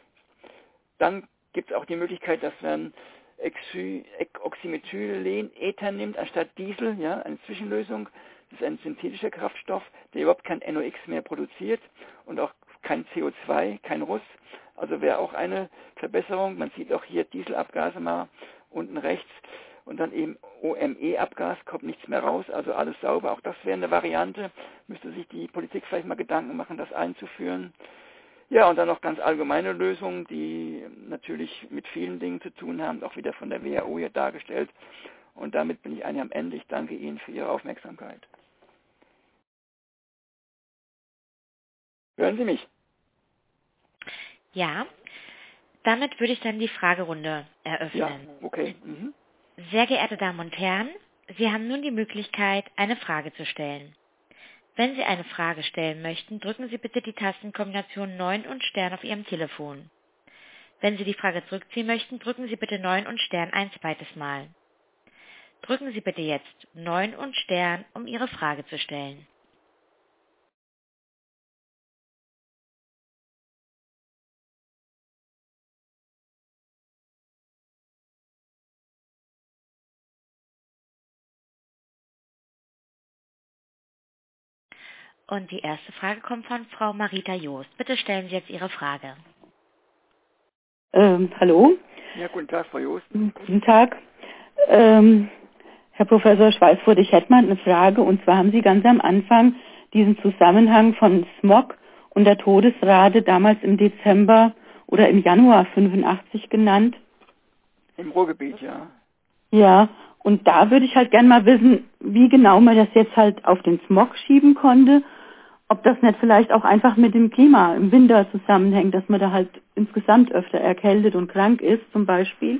Speaker 3: Dann gibt es auch die Möglichkeit, dass man Oxymethylenether nimmt anstatt Diesel, ja, eine Zwischenlösung. Das ist ein synthetischer Kraftstoff, der überhaupt kein NOx mehr produziert und auch kein CO2, kein Ruß. Also wäre auch eine Verbesserung. Man sieht auch hier Dieselabgase mal unten rechts und dann eben OME-Abgas, kommt nichts mehr raus, also alles sauber. Auch das wäre eine Variante. Müsste sich die Politik vielleicht mal Gedanken machen, das einzuführen. Ja, und dann noch ganz allgemeine Lösungen, die natürlich mit vielen Dingen zu tun haben, auch wieder von der WHO hier dargestellt. Und damit bin ich eigentlich am Ende. Ich danke Ihnen für Ihre Aufmerksamkeit. Hören Sie mich?
Speaker 1: Ja, damit würde ich dann die Fragerunde eröffnen.
Speaker 3: Ja, okay. Mhm.
Speaker 1: Sehr geehrte Damen und Herren, Sie haben nun die Möglichkeit, eine Frage zu stellen. Wenn Sie eine Frage stellen möchten, drücken Sie bitte die Tastenkombination 9 und Stern auf Ihrem Telefon. Wenn Sie die Frage zurückziehen möchten, drücken Sie bitte 9 und Stern ein zweites Mal. Drücken Sie bitte jetzt 9 und Stern, um Ihre Frage zu stellen. Und die erste Frage kommt von Frau Marita Joost. Bitte stellen Sie jetzt Ihre Frage.
Speaker 4: Hallo.
Speaker 3: Ja, guten Tag, Frau Joost.
Speaker 4: Guten Tag. Herr Professor Schweißfurt, ich hätte mal eine Frage. Und zwar haben Sie ganz am Anfang diesen Zusammenhang von Smog und der Todesrate damals im Dezember oder im Januar 85 genannt.
Speaker 3: Im Ruhrgebiet, ja.
Speaker 4: Ja, und da würde ich halt gern mal wissen, wie genau man das jetzt halt auf den Smog schieben konnte. Ob das nicht vielleicht auch einfach mit dem Klima im Winter zusammenhängt, dass man da halt insgesamt öfter erkältet und krank ist, zum Beispiel.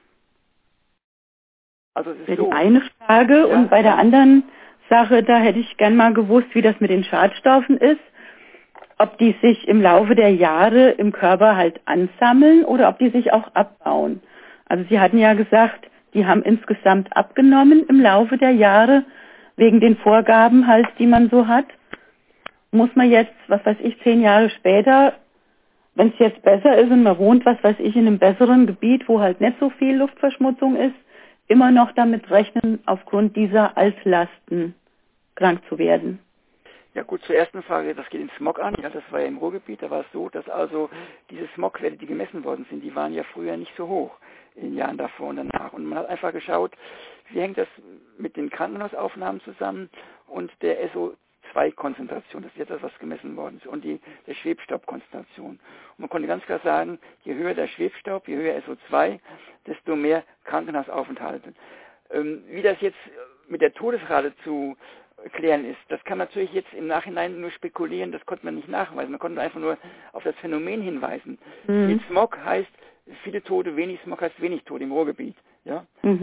Speaker 3: Also es ist
Speaker 4: wäre
Speaker 3: so.
Speaker 4: Die eine Frage.
Speaker 3: Ja,
Speaker 4: und bei der anderen Sache, da hätte ich gern mal gewusst, wie das mit den Schadstoffen ist. Ob die sich im Laufe der Jahre im Körper halt ansammeln oder ob die sich auch abbauen. Also Sie hatten ja gesagt, die haben insgesamt abgenommen im Laufe der Jahre, wegen den Vorgaben halt, die man so hat. Muss man jetzt, 10 Jahre später, wenn es jetzt besser ist und man wohnt, in einem besseren Gebiet, wo halt nicht so viel Luftverschmutzung ist, immer noch damit rechnen, aufgrund dieser Altlasten krank zu werden.
Speaker 3: Ja gut, zur ersten Frage, das geht den Smog an. Ja, das war ja im Ruhrgebiet, da war es so, dass also diese Smogwerte, die gemessen worden sind, die waren ja früher nicht so hoch in den Jahren davor und danach. Und man hat einfach geschaut, wie hängt das mit den Krankenhausaufnahmen zusammen und der SO2-Konzentration, das ist jetzt das, was gemessen worden ist, und der Schwebstaubkonzentration. Und man konnte ganz klar sagen, je höher der Schwebstaub, je höher SO2, desto mehr Krankenhausaufenthalte. Wie das jetzt mit der Todesrate zu klären ist, das kann natürlich jetzt im Nachhinein nur spekulieren, das konnte man nicht nachweisen. Man konnte einfach nur auf das Phänomen hinweisen. Viel Smog heißt viele Tote, wenig Smog heißt wenig Tote im Ruhrgebiet. Ja?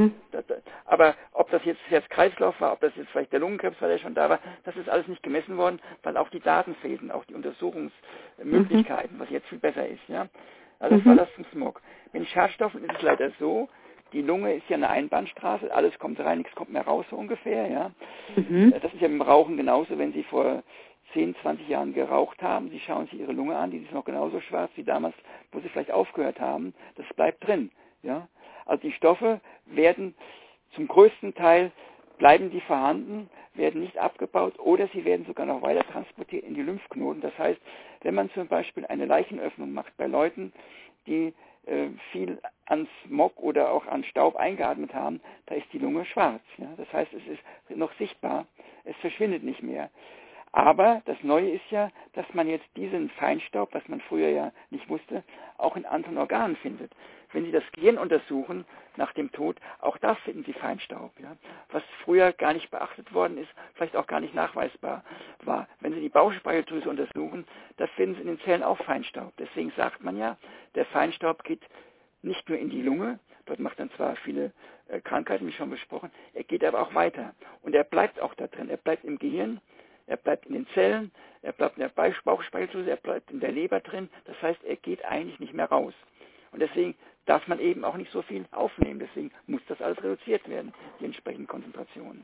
Speaker 3: Aber ob das jetzt Herz-Kreislauf war, ob das jetzt vielleicht der Lungenkrebs war, der schon da war, das ist alles nicht gemessen worden, weil auch die Daten fehlten, auch die Untersuchungsmöglichkeiten, was jetzt viel besser ist. Ja? Also das war das zum Smog. Mit den Schadstoffen ist es leider so, die Lunge ist ja eine Einbahnstraße, alles kommt rein, nichts kommt mehr raus, so ungefähr, ja. Das ist ja mit dem Rauchen genauso, wenn Sie vor 10, 20 Jahren geraucht haben, Sie schauen sich Ihre Lunge an, die ist noch genauso schwarz wie damals, wo Sie vielleicht aufgehört haben, das bleibt drin, ja. Also die Stoffe werden zum größten Teil, bleiben die vorhanden, werden nicht abgebaut oder sie werden sogar noch weiter transportiert in die Lymphknoten. Das heißt, wenn man zum Beispiel eine Leichenöffnung macht bei Leuten, die viel an Smog oder auch an Staub eingeatmet haben, da ist die Lunge schwarz. Ja? Das heißt, es ist noch sichtbar, es verschwindet nicht mehr. Aber das Neue ist ja, dass man jetzt diesen Feinstaub, was man früher ja nicht wusste, auch in anderen Organen findet. Wenn Sie das Gehirn untersuchen nach dem Tod, auch da finden Sie Feinstaub. Ja? Was früher gar nicht beachtet worden ist, vielleicht auch gar nicht nachweisbar war. Wenn Sie die Bauchspeicheldrüse untersuchen, da finden Sie in den Zellen auch Feinstaub. Deswegen sagt man ja, der Feinstaub geht nicht nur in die Lunge, dort macht dann zwar viele Krankheiten, wie schon besprochen, er geht aber auch weiter. Und er bleibt auch da drin, er bleibt im Gehirn, er bleibt in den Zellen, er bleibt in der Bauchspeicheldrüse, er bleibt in der Leber drin. Das heißt, er geht eigentlich nicht mehr raus. Und deswegen darf man eben auch nicht so viel aufnehmen. Deswegen muss das alles reduziert werden, die entsprechenden Konzentrationen.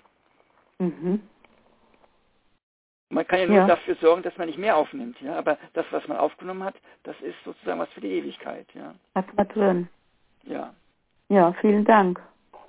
Speaker 3: Man kann ja nur dafür sorgen, dass man nicht mehr aufnimmt. Ja? Aber das, was man aufgenommen hat, das ist sozusagen was für die Ewigkeit. Ja?
Speaker 4: Hat man drin.
Speaker 3: Ja.
Speaker 4: Ja, vielen Dank.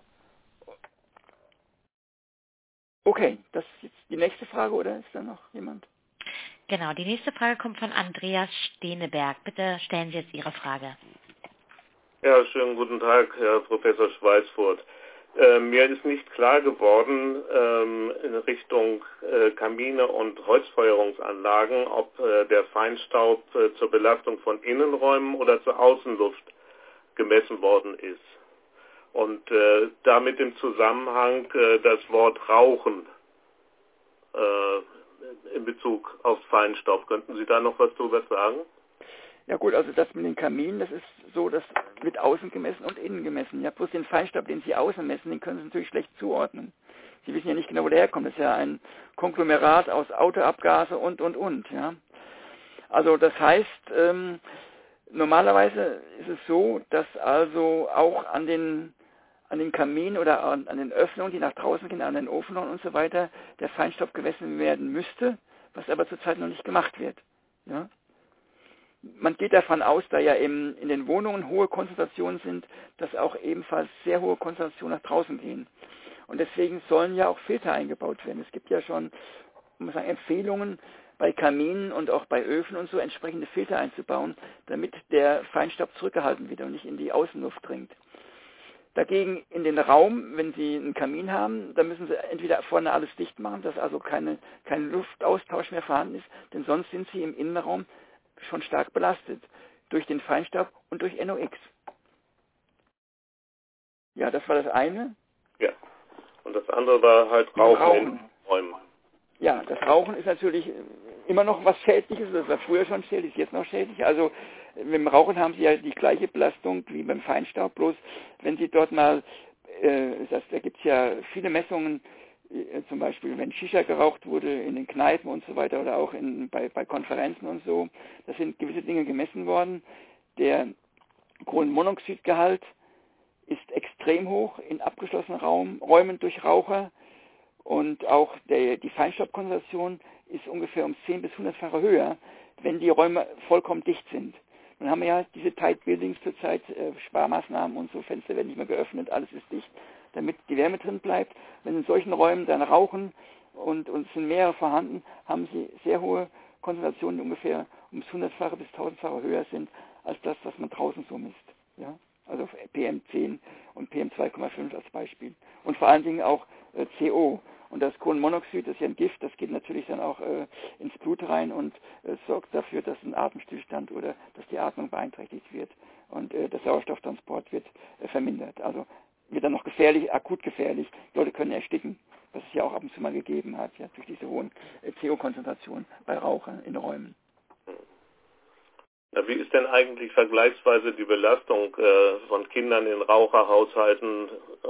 Speaker 3: Okay, das ist jetzt die nächste Frage, oder ist da noch jemand?
Speaker 1: Genau, die nächste Frage kommt von Andreas Steneberg. Bitte stellen Sie jetzt Ihre Frage.
Speaker 5: Ja, schönen guten Tag, Herr Professor Schweißfurt. Mir ist nicht klar geworden in Richtung Kamine und Holzfeuerungsanlagen, ob der Feinstaub zur Belastung von Innenräumen oder zur Außenluft gemessen worden ist. Und damit im Zusammenhang das Wort Rauchen in Bezug auf Feinstaub. Könnten Sie da noch was drüber sagen?
Speaker 3: Ja gut, also das mit den Kaminen, das ist so, das wird außen gemessen und innen gemessen. Ja, bloß den Feinstaub, den Sie außen messen, den können Sie natürlich schlecht zuordnen. Sie wissen ja nicht genau, wo der herkommt. Das ist ja ein Konglomerat aus Autoabgase und, ja. Also das heißt, normalerweise ist es so, dass also auch an den Kaminen oder an den Öffnungen, die nach draußen gehen, an den Ofenrohren und so weiter, der Feinstaub gemessen werden müsste, was aber zurzeit noch nicht gemacht wird. Ja. Man geht davon aus, da ja in den Wohnungen hohe Konzentrationen sind, dass auch ebenfalls sehr hohe Konzentrationen nach draußen gehen. Und deswegen sollen ja auch Filter eingebaut werden. Es gibt ja schon, muss man sagen, Empfehlungen bei Kaminen und auch bei Öfen und so entsprechende Filter einzubauen, damit der Feinstaub zurückgehalten wird und nicht in die Außenluft dringt. Dagegen in den Raum, wenn Sie einen Kamin haben, dann müssen Sie entweder vorne alles dicht machen, dass also kein Luftaustausch mehr vorhanden ist, denn sonst sind Sie im Innenraum schon stark belastet durch den Feinstaub und durch NOx. Ja, das war das eine.
Speaker 5: Ja, und das andere war halt Rauchen in Räumen.
Speaker 3: Ja, das Rauchen ist natürlich immer noch was Schädliches, das war früher schon schädlich, ist jetzt noch schädlich. Also mit dem Rauchen haben Sie ja die gleiche Belastung wie beim Feinstaub, bloß wenn Sie dort mal, da gibt es ja viele Messungen, zum Beispiel wenn Shisha geraucht wurde in den Kneipen und so weiter oder auch bei Konferenzen und so, da sind gewisse Dinge gemessen worden. Der Kohlenmonoxidgehalt ist extrem hoch in abgeschlossenen Räumen durch Raucher und auch die Feinstaubkonzentration ist ungefähr um 10 bis 100-fache höher, wenn die Räume vollkommen dicht sind. Dann haben wir ja diese Tight Buildings zurzeit, Sparmaßnahmen und so, Fenster werden nicht mehr geöffnet, alles ist dicht, damit die Wärme drin bleibt. Wenn in solchen Räumen dann rauchen und es sind mehrere vorhanden, haben sie sehr hohe Konzentrationen, die ungefähr ums 100-fache bis 1000-fache höher sind als das, was man draußen so misst. Ja? Also PM10 und PM2,5 als Beispiel. Und vor allen Dingen auch CO. Und das Kohlenmonoxid ist ja ein Gift, das geht natürlich dann auch ins Blut rein und sorgt dafür, dass ein Atemstillstand oder dass die Atmung beeinträchtigt wird. Und der Sauerstofftransport wird vermindert. Also wird dann noch gefährlich, akut gefährlich. Die Leute können ersticken, was es ja auch ab und zu mal gegeben hat, ja, durch diese hohen CO-Konzentrationen bei Rauchern in Räumen.
Speaker 5: Na, wie ist denn eigentlich vergleichsweise die Belastung von Kindern in Raucherhaushalten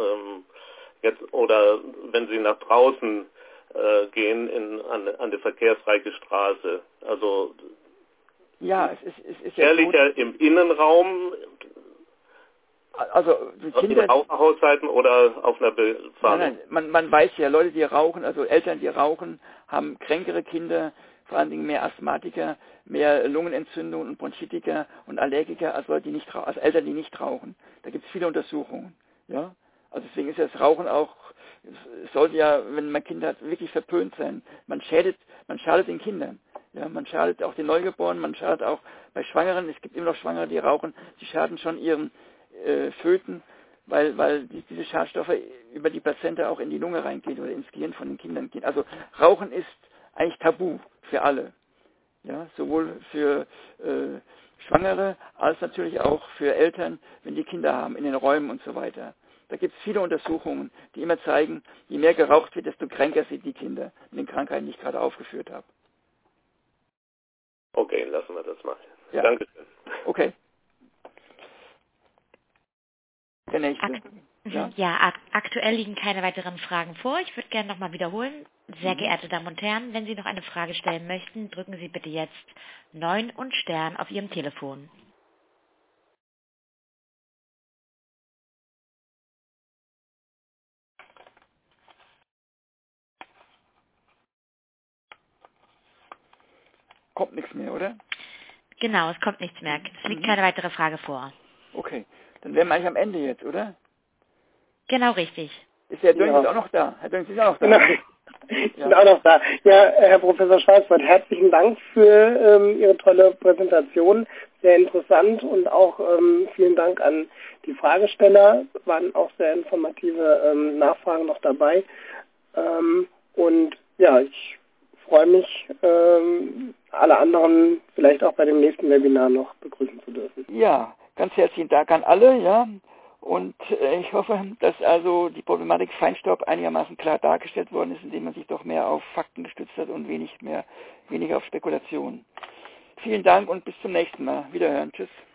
Speaker 5: jetzt oder wenn sie nach draußen gehen an die verkehrsreiche Straße? Also
Speaker 3: ja, es ist ja
Speaker 5: ehrlicher im Innenraum,
Speaker 3: also die Kinder
Speaker 5: in Raucherhaushalten oder auf einer Fahne?
Speaker 3: Nein, man weiß ja, Leute, die rauchen, also Eltern, die rauchen, haben kränkere Kinder, vor allen Dingen mehr Asthmatiker, mehr Lungenentzündungen und Bronchitiker und Allergiker als Leute, als Eltern, die nicht rauchen. Da gibt es viele Untersuchungen. Ja? Also deswegen ist das Rauchen auch, es sollte ja, wenn man Kinder hat, wirklich verpönt sein. Man schadet den Kindern. Ja, man schadet auch den Neugeborenen, man schadet auch bei Schwangeren. Es gibt immer noch Schwangere, die rauchen. Sie schaden schon ihren Föten, weil diese Schadstoffe über die Plazenta auch in die Lunge reingehen oder ins Gehirn von den Kindern gehen. Also Rauchen ist eigentlich tabu für alle. Ja, sowohl für Schwangere als natürlich auch für Eltern, wenn die Kinder haben, in den Räumen und so weiter. Da gibt es viele Untersuchungen, die immer zeigen, je mehr geraucht wird, desto kränker sind die Kinder mit den Krankheiten, die ich gerade aufgeführt habe.
Speaker 5: Okay, lassen wir das mal.
Speaker 3: Ja.
Speaker 5: Dankeschön.
Speaker 3: Okay. Der nächste.
Speaker 1: Aktuell liegen keine weiteren Fragen vor. Ich würde gerne nochmal wiederholen. Sehr geehrte Damen und Herren, wenn Sie noch eine Frage stellen möchten, drücken Sie bitte jetzt 9 und Stern auf Ihrem Telefon.
Speaker 3: Kommt nichts mehr, oder?
Speaker 1: Genau, es kommt nichts mehr. Es liegt keine weitere Frage vor.
Speaker 3: Okay, dann wären wir eigentlich am Ende jetzt, oder?
Speaker 1: Genau, richtig.
Speaker 3: Ist der Dönges auch noch da? Herr Dönges ist auch noch da.
Speaker 2: Genau. Ich bin auch noch da. Ja, Herr Professor Schwarzfurt, herzlichen Dank für Ihre tolle Präsentation. Sehr interessant und auch vielen Dank an die Fragesteller. Waren auch sehr informative Nachfragen noch dabei. Und ja, ich freue mich, alle anderen vielleicht auch bei dem nächsten Webinar noch begrüßen zu dürfen.
Speaker 3: Ja, ganz herzlichen Dank an alle, ja. Und ich hoffe, dass also die Problematik Feinstaub einigermaßen klar dargestellt worden ist, indem man sich doch mehr auf Fakten gestützt hat und weniger auf Spekulationen. Vielen Dank und bis zum nächsten Mal. Wiederhören. Tschüss.